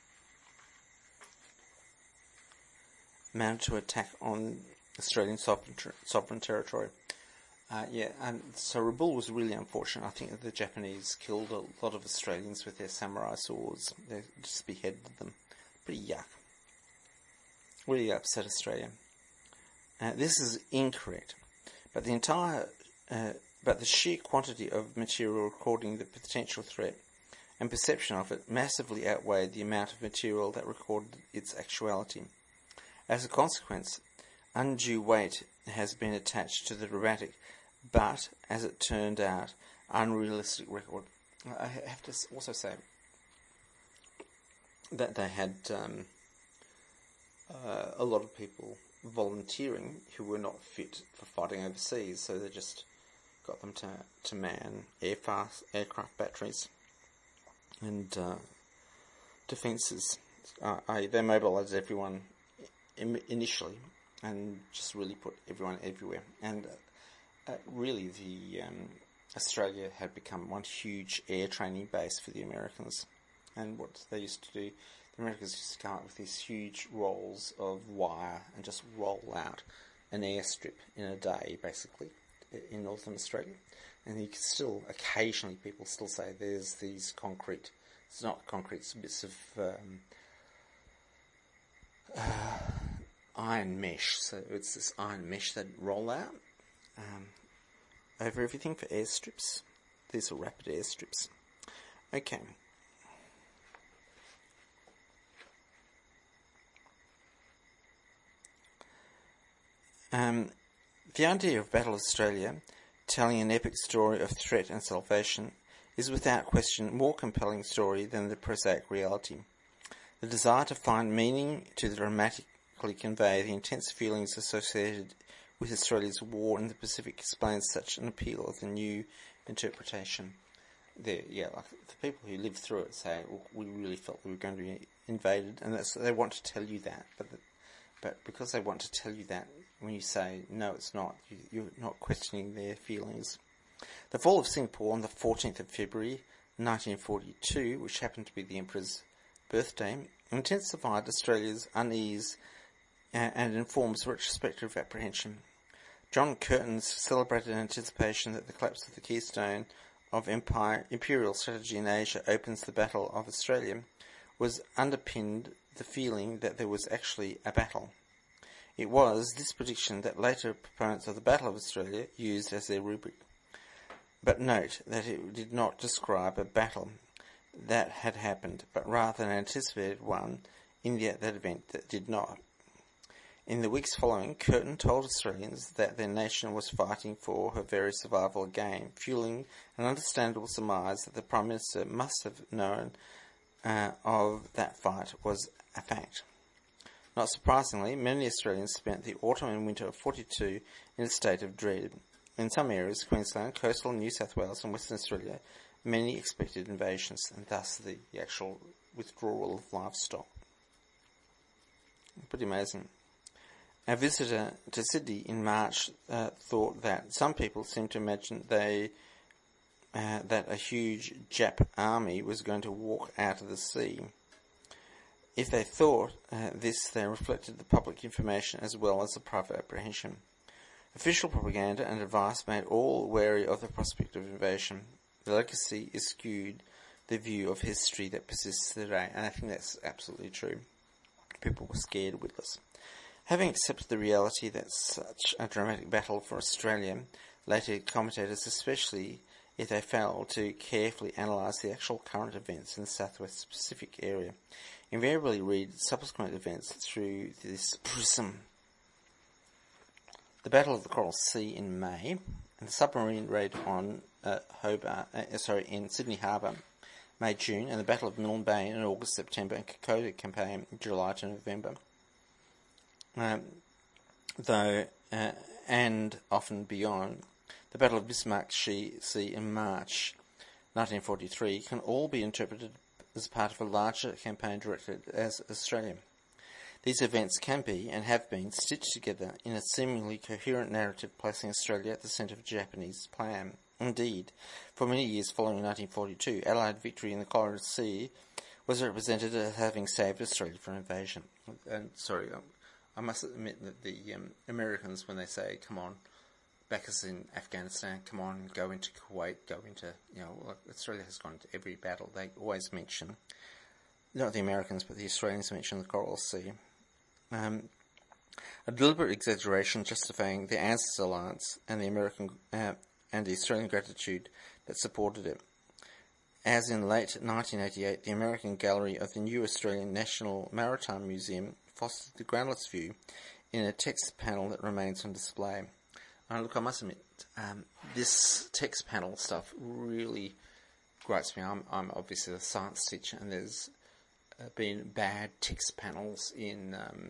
mounted to attack on Australian sovereign, ter- sovereign territory. Uh, yeah, and so Rabaul was really unfortunate. I think that the Japanese killed a lot of Australians with their samurai swords. They just beheaded them. Pretty yuck. really upset Australia. Uh, this is incorrect, but the entire, uh, but the sheer quantity of material recording the potential threat and perception of it massively outweighed the amount of material that recorded its actuality. As a consequence, undue weight has been attached to the dramatic, but, as it turned out, unrealistic record. I have to also say that they had um, uh, a lot of people volunteering who were not fit for fighting overseas, so they just got them to, to man airfast, aircraft batteries and uh, defences. Uh, I, they mobilised everyone im- initially and just really put everyone everywhere. And uh, uh, really the um, Australia had become one huge air training base for the Americans. And what they used to do, the Americans used to come up with these huge rolls of wire and just roll out an airstrip in a day, basically, in Northern Australia. And you can still, occasionally people still say there's these concrete, it's not concrete, it's bits of um, uh, iron mesh. So it's this iron mesh that roll out um, over everything for airstrips. These are rapid airstrips. Okay. Um, the idea of Battle Australia, telling an epic story of threat and salvation, is without question more compelling story than the prosaic reality. The desire to find meaning to dramatically convey the intense feelings associated with Australia's war in the Pacific explains such an appeal of the new interpretation. There, yeah, like the people who lived through it say, well, we really felt we were going to be invaded, and that's, they want to tell you that, but the, but because they want to tell you that, when you say, no, it's not, you, you're not questioning their feelings. The fall of Singapore on the fourteenth of February nineteen forty-two, which happened to be the Emperor's birthday, intensified Australia's unease and, and informs retrospective apprehension. John Curtin's celebrated anticipation that the collapse of the keystone of empire, imperial strategy in Asia opens the Battle of Australia was underpinned the feeling that there was actually a battle. It was this prediction that later proponents of the Battle of Australia used as their rubric. But note that it did not describe a battle that had happened, but rather an anticipated one in the, that event that did not. In the weeks following, Curtin told Australians that their nation was fighting for her very survival again, fueling an understandable surmise that the Prime Minister must have known uh, of that fight was a fact. Not surprisingly, many Australians spent the autumn and winter of forty-two in a state of dread. In some areas, Queensland, coastal New South Wales and Western Australia, many expected invasions and thus the, the actual withdrawal of livestock. Pretty amazing. A visitor to Sydney in March uh, thought that some people seemed to imagine they uh, that a huge Jap army was going to walk out of the sea. If they thought uh, this, they reflected the public information as well as the private apprehension. Official propaganda and advice made all wary of the prospect of invasion. The legacy is skewed the view of history that persists today, and I think that's absolutely true. People were scared witless. Having accepted the reality that such a dramatic battle for Australia, later commentators, especially if they failed to carefully analyse the actual current events in the Southwest Pacific area, invariably read subsequent events through this prism. The Battle of the Coral Sea in May, and the submarine raid on uh, Hobart, uh, sorry, in Sydney Harbour, May, June, and the Battle of Milne Bay in August, September, and Kokoda campaign in July to November. Um, though, uh, and often beyond, the Battle of Bismarck Sea in March nineteen forty-three can all be interpreted as part of a larger campaign directed as Australia. These events can be, and have been, stitched together in a seemingly coherent narrative placing Australia at the centre of a Japanese plan. Indeed, for many years following nineteen forty-two, Allied victory in the Coral Sea was represented as having saved Australia from invasion. And sorry, I must admit that the um, Americans, when they say, come on, back us in Afghanistan, come on, go into Kuwait, go into, you know, Australia has gone into every battle. They always mention, not the Americans, but the Australians mention the Coral Sea. um, a deliberate exaggeration justifying the Answers Alliance and the American uh, and the Australian gratitude that supported it. As in late nineteen eighty-eight, the American gallery of the new Australian National Maritime Museum fostered the groundless view in a text panel that remains on display. And look, I must admit, um, this text panel stuff really grates me. I'm, I'm obviously a science teacher, and there's uh, been bad text panels in um,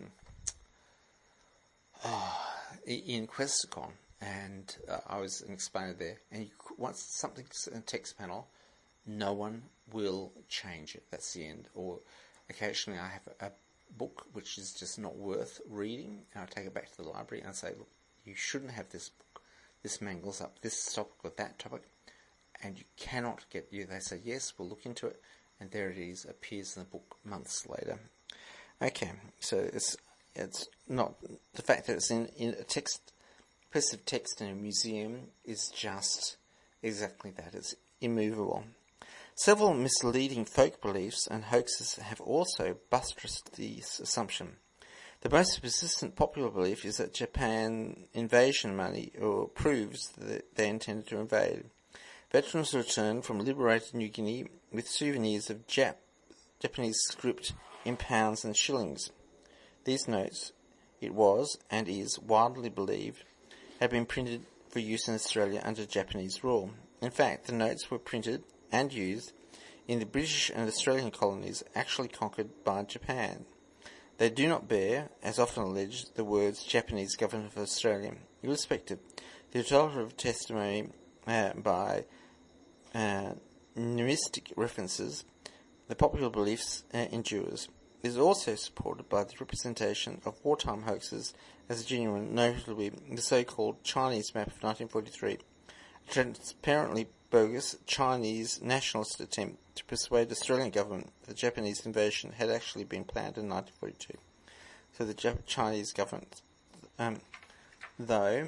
oh, in Questacon, and uh, I was an explainer there. And you, once something's in a text panel, no one will change it. That's the end. Or occasionally I have a, a book which is just not worth reading, and I take it back to the library and I say, look, you shouldn't have this book. This mangles up this topic or that topic, and you cannot get you. They say, yes, we'll look into it, and there it is, appears in the book months later. Okay, so it's it's not the fact that it's in, in a text, piece of text in a museum is just exactly that. It's immovable. Several misleading folk beliefs and hoaxes have also buttressed this assumption. The most persistent popular belief is that Japan invasion money or proves that they intended to invade. Veterans return from liberated New Guinea with souvenirs of Jap- Japanese script in pounds and shillings. These notes, it was and is widely believed, had been printed for use in Australia under Japanese rule. In fact, the notes were printed and used in the British and Australian colonies actually conquered by Japan. They do not bear, as often alleged, the words Japanese Government of Australia. Irrespective, the authoritative testimony uh, by uh, numismatic references, the popular beliefs uh, endures. It is also supported by the representation of wartime hoaxes as genuine, notably the so-called Chinese map of nineteen forty-three, a transparently bogus Chinese nationalist attempt to persuade the Australian government that the Japanese invasion had actually been planned in nineteen forty-two. So the Jap- Chinese government, um, though,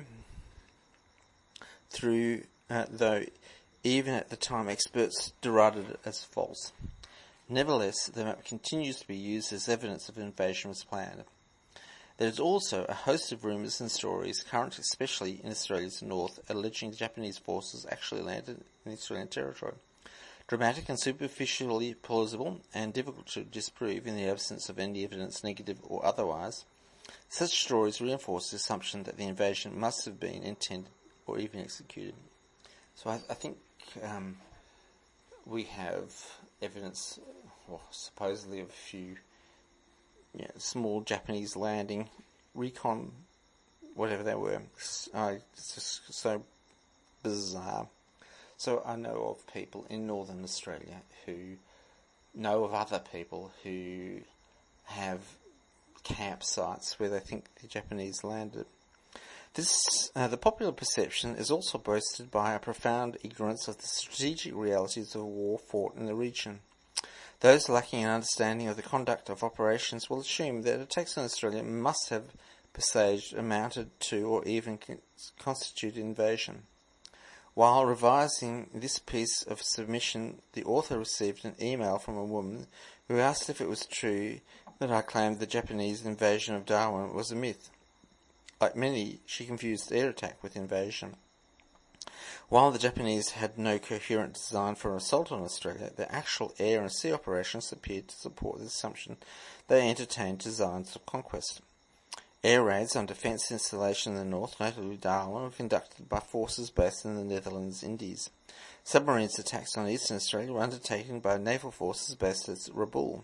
through uh, though even at the time experts derided it as false. Nevertheless, the map continues to be used as evidence of an invasion was planned. There is also a host of rumours and stories, current especially in Australia's north, alleging the Japanese forces actually landed in Australian territory. Dramatic and superficially plausible, and difficult to disprove in the absence of any evidence, negative or otherwise, such stories reinforce the assumption that the invasion must have been intended or even executed. So I, I think um, we have evidence, well, supposedly of a few you know, small Japanese landing, recon, whatever they were. Uh, it's just so bizarre. So I know of people in Northern Australia who know of other people who have campsites where they think the Japanese landed. This, uh, the popular perception is also boasted by a profound ignorance of the strategic realities of a war fought in the region. Those lacking an understanding of the conduct of operations will assume that attacks on Australia must have presaged, amounted to, or even con- constituted invasion. While revising this piece of submission, the author received an email from a woman who asked if it was true that I claimed the Japanese invasion of Darwin was a myth. Like many, she confused air attack with invasion. While the Japanese had no coherent design for an assault on Australia, their actual air and sea operations appeared to support the assumption they entertained designs of conquest. Air raids on defence installations in the north, notably Darwin, were conducted by forces based in the Netherlands Indies. Submarines attacks on eastern Australia were undertaken by naval forces based at Rabaul.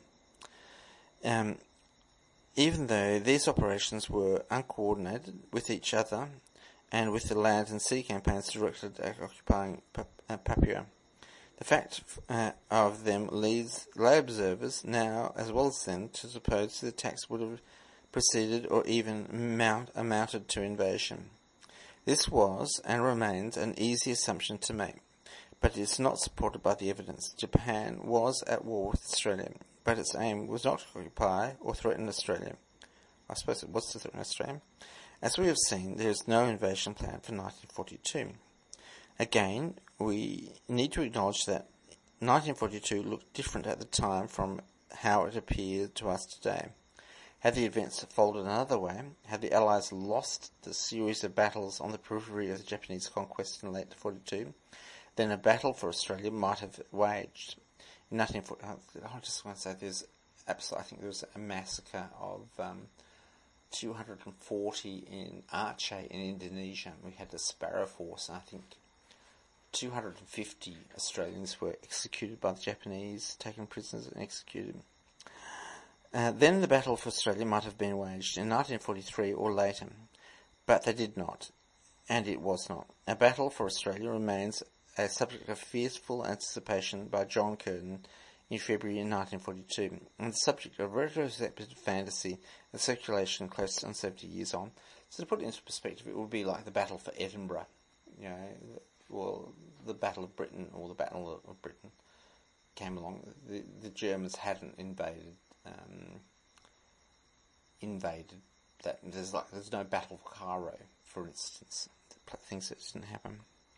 Um, even though these operations were uncoordinated with each other and with the land and sea campaigns directed at occupying Papua, the fact uh, of them leads lay observers now as well as then to suppose the attacks would have preceded or even mount, amounted to invasion. This was and remains an easy assumption to make, but it is not supported by the evidence. Japan was at war with Australia, but its aim was not to occupy or threaten Australia. I suppose it was to threaten Australia. As we have seen, there is no invasion plan for nineteen forty-two. Again, we need to acknowledge that nineteen forty-two looked different at the time from how it appeared to us today. Had the events folded another way, had the Allies lost the series of battles on the periphery of the Japanese conquest in late forty-two, then a battle for Australia might have waged. In nineteen forty, I just want to say there's absolutely, I think there was a massacre of um, two hundred forty in Aceh in Indonesia. We had the Sparrow Force, and I think two hundred fifty Australians were executed by the Japanese, taken prisoners and executed. Uh, then the battle for Australia might have been waged in nineteen forty-three or later, but they did not, and it was not. A battle for Australia remains a subject of fearful anticipation by John Curtin in February nineteen forty-two, and the subject of retrospective fantasy and circulation close to seventy years on. So to put it into perspective, it would be like the battle for Edinburgh, you know, well, the Battle of Britain, or the Battle of Britain came along. The, the Germans hadn't invaded Um, invaded that. There's like there's no Battle of Cairo, for instance. Things that didn't happen.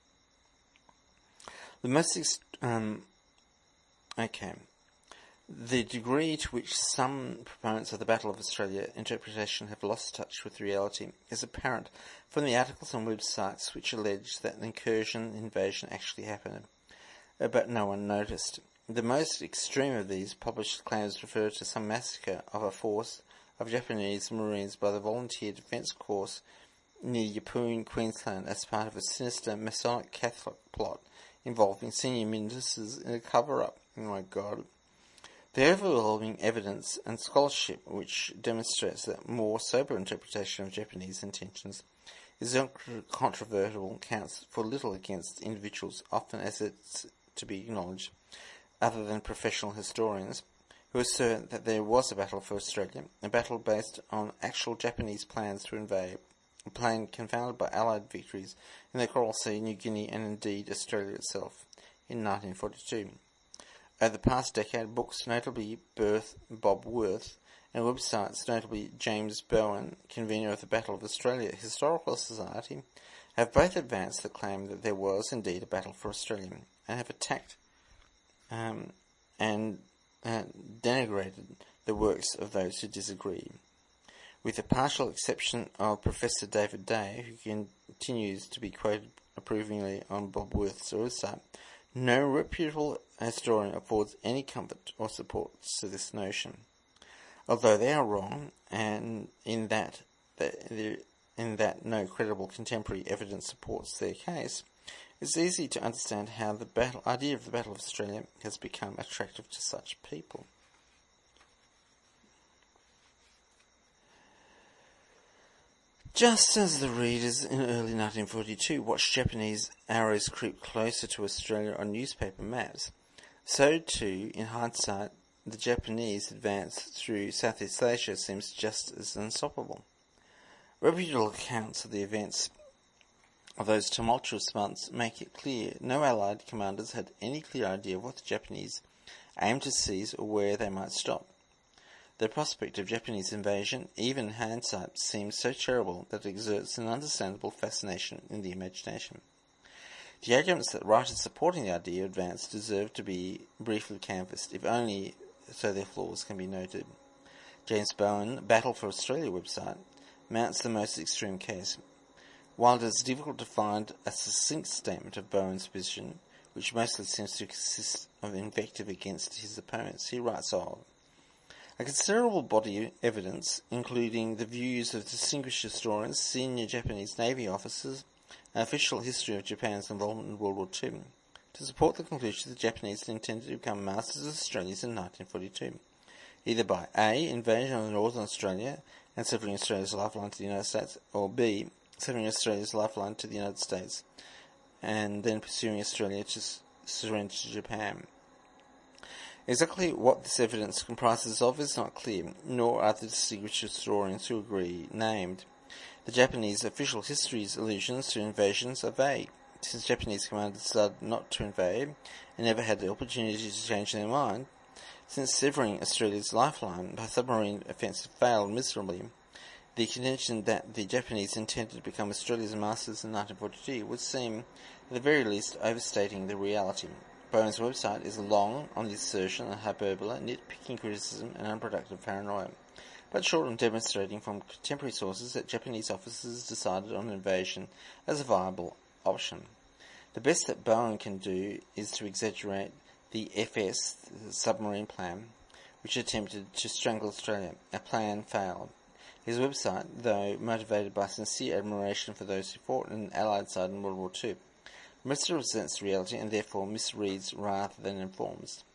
The most ext- um, okay, the degree to which some proponents of the Battle of Australia interpretation have lost touch with reality is apparent from the articles on websites which allege that the incursion invasion actually happened, uh, but no one noticed. The most extreme of these published claims refer to some massacre of a force of Japanese Marines by the Volunteer Defence Corps near Yeppoon, Queensland, as part of a sinister Masonic Catholic plot involving senior ministers in a cover-up. Oh my God. The overwhelming evidence and scholarship which demonstrates that more sober interpretation of Japanese intentions is incontrovertible counts for little against individuals, often as it's to be acknowledged, other than professional historians, who assert that there was a battle for Australia, a battle based on actual Japanese plans to invade, a plan confounded by Allied victories in the Coral Sea, New Guinea, and indeed Australia itself, in nineteen forty-two. Over the past decade, books, notably Birth, Bob Worth, and websites, notably James Bowen, convener of the Battle of Australia Historical Society, have both advanced the claim that there was indeed a battle for Australia, and have attacked Um, and uh, denigrated the works of those who disagree. With the partial exception of Professor David Day, who continues to be quoted approvingly on Bob Worth's website, no reputable historian affords any comfort or support to this notion. Although they are wrong, and in that, in that no credible contemporary evidence supports their case, it's easy to understand how the battle, idea of the Battle of Australia has become attractive to such people. Just as the readers in early nineteen forty-two watched Japanese arrows creep closer to Australia on newspaper maps, so too, in hindsight, the Japanese advance through Southeast Asia seems just as unstoppable. Reputable accounts of the events of those tumultuous months make it clear no Allied commanders had any clear idea of what the Japanese aimed to seize or where they might stop. The prospect of Japanese invasion, even in hindsight, seems so terrible that it exerts an understandable fascination in the imagination. The arguments that writers supporting the idea advanced deserve to be briefly canvassed, if only so their flaws can be noted. James Bowen, Battle for Australia website, mounts the most extreme case. While it is difficult to find a succinct statement of Bowen's position, which mostly seems to consist of invective against his opponents, he writes of a considerable body of evidence, including the views of distinguished historians, senior Japanese Navy officers, and official history of Japan's involvement in World War Two, to support the conclusion that the Japanese intended to become masters of Australia in nineteen forty-two, either by A. invasion of northern Australia and severing Australia's lifeline to the United States, or B. severing Australia's lifeline to the United States, and then pursuing Australia to surrender to Japan. Exactly what this evidence comprises of is not clear, nor are the distinguished historians who agree named. The Japanese official history's allusions to invasions are vague, since Japanese commanders decided not to invade and never had the opportunity to change their mind. Since severing Australia's lifeline by submarine offensive failed miserably, the contention that the Japanese intended to become Australia's masters in nineteen forty-two would seem, at the very least, overstating the reality. Bowen's website is long on the assertion and hyperbole, nitpicking criticism, and unproductive paranoia. but short on demonstrating from contemporary sources that Japanese officers decided on invasion as a viable option. The best that Bowen can do is to exaggerate the F S, the submarine plan, which attempted to strangle Australia. A plan failed. His website, though motivated by sincere admiration for those who fought on the Allied side in World War Two, misrepresents reality and therefore misreads rather than informs.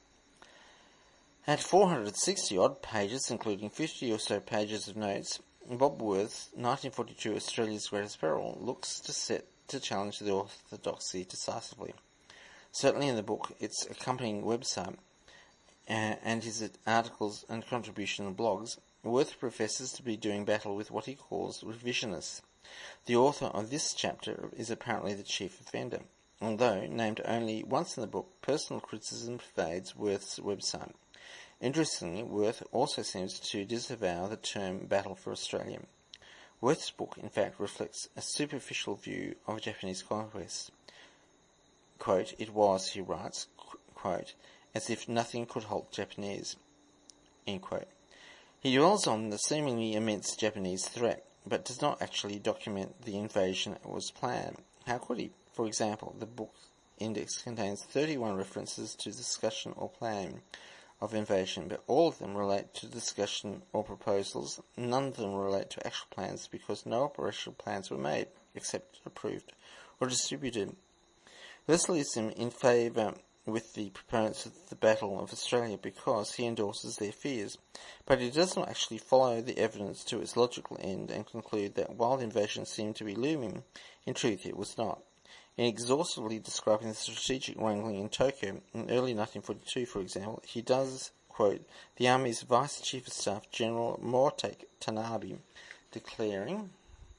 At four hundred sixty odd pages, including fifty or so pages of notes, Bob Worth's nineteen forty-two Australia's Greatest Peril looks to set to challenge the orthodoxy decisively. Certainly in the book, its accompanying website, uh, and his articles and contribution and blogs, Worth professes to be doing battle with what he calls revisionists. The author of this chapter is apparently the chief offender. Although named only once in the book, personal criticism pervades Worth's website. Interestingly, Worth also seems to disavow the term battle for Australia. Worth's book, in fact, reflects a superficial view of Japanese conquest. Quote, it was, he writes, quote, as if nothing could halt Japanese. End quote. He dwells on the seemingly immense Japanese threat, but does not actually document the invasion that was planned. How could he? For example, the book index contains thirty-one references to discussion or plan of invasion, but all of them relate to discussion or proposals. None of them relate to actual plans because no operational plans were made, except approved or distributed. This leaves him in favour with the proponents of the Battle of Australia because he endorses their fears, but he does not actually follow the evidence to its logical end and conclude that while the invasion seemed to be looming, in truth it was not. In exhaustively describing the strategic wrangling in Tokyo in early nineteen forty-two, for example, he does quote the Army's Vice Chief of Staff, General Motake Tanabe, declaring,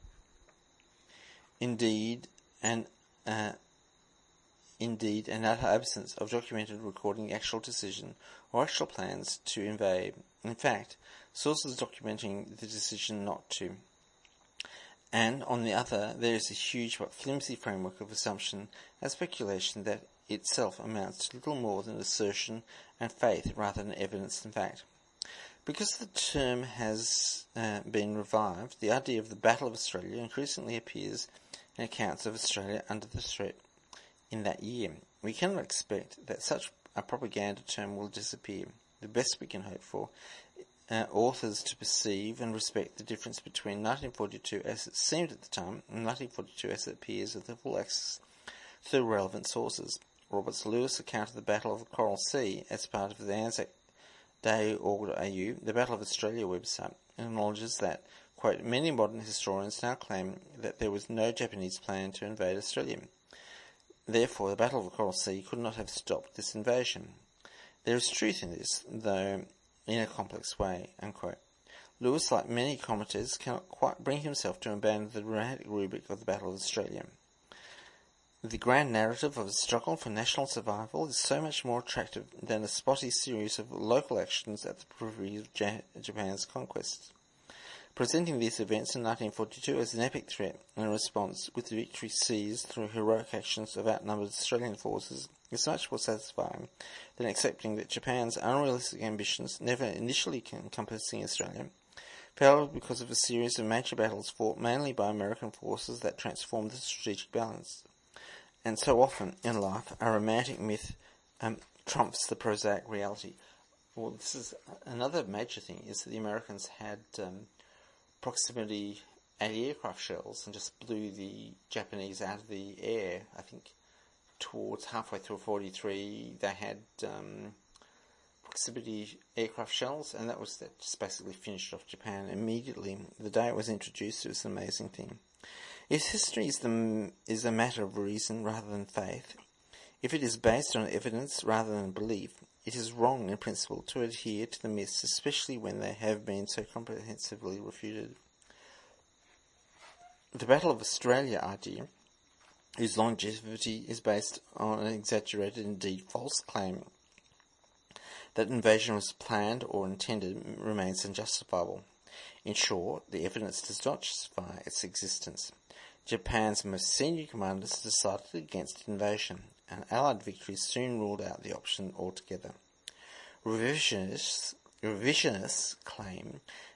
Indeed, and uh, Indeed, an utter absence of documented recording the actual decision or actual plans to invade. In fact, sources documenting the decision not to. And, on the other, there is a huge but flimsy framework of assumption and speculation that itself amounts to little more than assertion and faith rather than evidence and fact. Because the term has uh, been revived, the idea of the Battle of Australia increasingly appears in accounts of Australia under the threat in that year. We cannot expect that such a propaganda term will disappear. The best we can hope for uh, authors to perceive and respect the difference between nineteen forty-two as it seemed at the time and nineteen forty-two as it appears with the full access to the relevant sources. Roberts Lewis' account of the Battle of the Coral Sea as part of the Anzac Day org dot a u, the Battle of Australia website, acknowledges that, quote, many modern historians now claim that there was no Japanese plan to invade Australia. Therefore, the Battle of the Coral Sea could not have stopped this invasion. There is truth in this, though in a complex way, unquote. Lewis, like many commentators, cannot quite bring himself to abandon the dramatic rubric of the Battle of Australia. The grand narrative of a struggle for national survival is so much more attractive than a spotty series of local actions at the periphery of ja- Japan's conquests. Presenting these events in nineteen forty-two as an epic threat and response, with the victory seized through heroic actions of outnumbered Australian forces, is much more satisfying than accepting that Japan's unrealistic ambitions, never initially encompassing Australia, failed because of a series of major battles fought mainly by American forces that transformed the strategic balance. And so often in life, a romantic myth um, trumps the prosaic reality. Well, this is another major thing, is that the Americans had Um, proximity anti-aircraft shells and just blew the Japanese out of the air. I think towards halfway through forty-three they had um, proximity aircraft shells, and that was that just basically finished off Japan immediately. The day it was introduced, it was an amazing thing. If history is, the, is a matter of reason rather than faith, if it is based on evidence rather than belief, it is wrong in principle to adhere to the myths, especially when they have been so comprehensively refuted. The Battle of Australia idea, whose longevity is based on an exaggerated, indeed false claim that invasion was planned or intended, remains unjustifiable. In short, the evidence does not justify its existence. Japan's most senior commanders decided against invasion, and Allied victories soon ruled out the option altogether. Revisionists, revisionists claim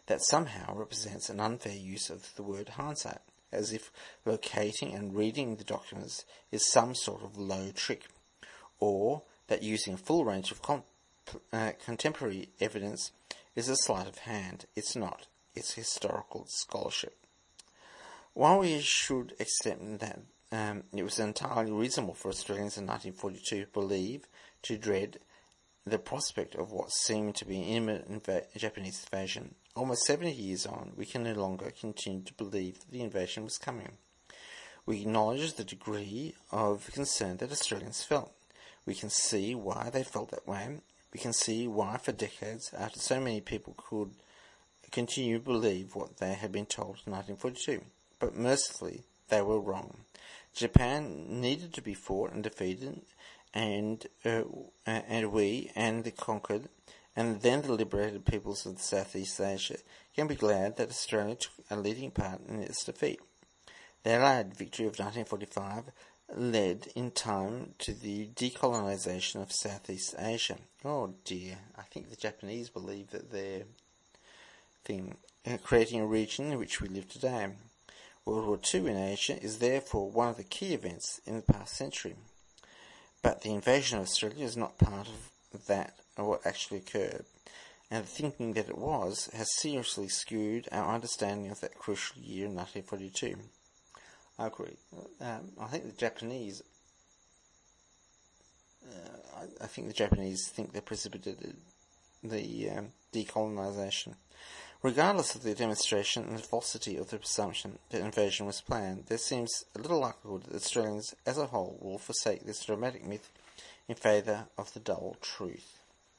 that somehow represents an unfair use of the word hindsight, as if locating and reading the documents is some sort of low trick, or that using a full range of com- uh, contemporary evidence is a sleight of hand. It's not. It's historical scholarship. While we should accept that um, it was entirely reasonable for Australians in nineteen forty-two to believe, to dread, the prospect of what seemed to be an imminent inv- Japanese invasion, almost seventy years on, we can no longer continue to believe that the invasion was coming. We acknowledge the degree of concern that Australians felt. We can see why they felt that way. We can see why for decades, after so many people could continue to believe what they had been told in nineteen forty-two. But mercifully, they were wrong. Japan needed to be fought and defeated, and uh, and we and the conquered, and then the liberated peoples of Southeast Asia can be glad that Australia took a leading part in its defeat. The Allied victory of nineteen forty-five led in time to the decolonisation of Southeast Asia. Oh dear, I think the Japanese believe that they're thing, uh, creating a region in which we live today. World War Two in Asia is therefore one of the key events in the past century. But the invasion of Australia is not part of that, or what actually occurred, and the thinking that it was has seriously skewed our understanding of that crucial year in nineteen forty-two. I agree. Um, I think the Japanese, uh, I, I think the Japanese think they precipitated the um, decolonisation. Regardless of the demonstration and the falsity of the presumption that invasion was planned, there seems a little likelihood that Australians as a whole will forsake this dramatic myth in favour of the dull truth.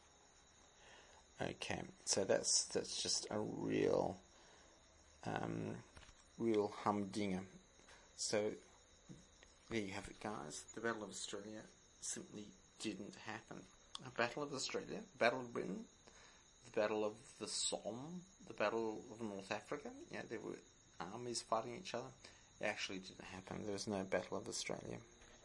Okay, so that's that's just a real, um, real humdinger. So there you have it, guys. The Battle of Australia simply didn't happen. A Battle of Australia, Battle of Britain, the Battle of the Somme, the Battle of North Africa. Yeah, there were armies fighting each other. It actually didn't happen. There was no Battle of Australia.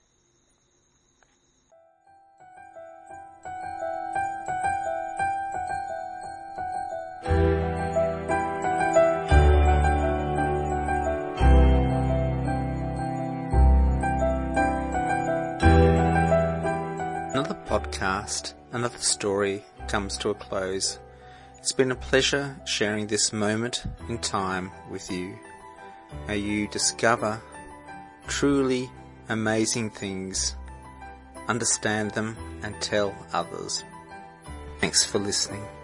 Another podcast, another story comes to a close. It's been a pleasure sharing this moment in time with you. May you discover truly amazing things, understand them, and tell others. Thanks for listening.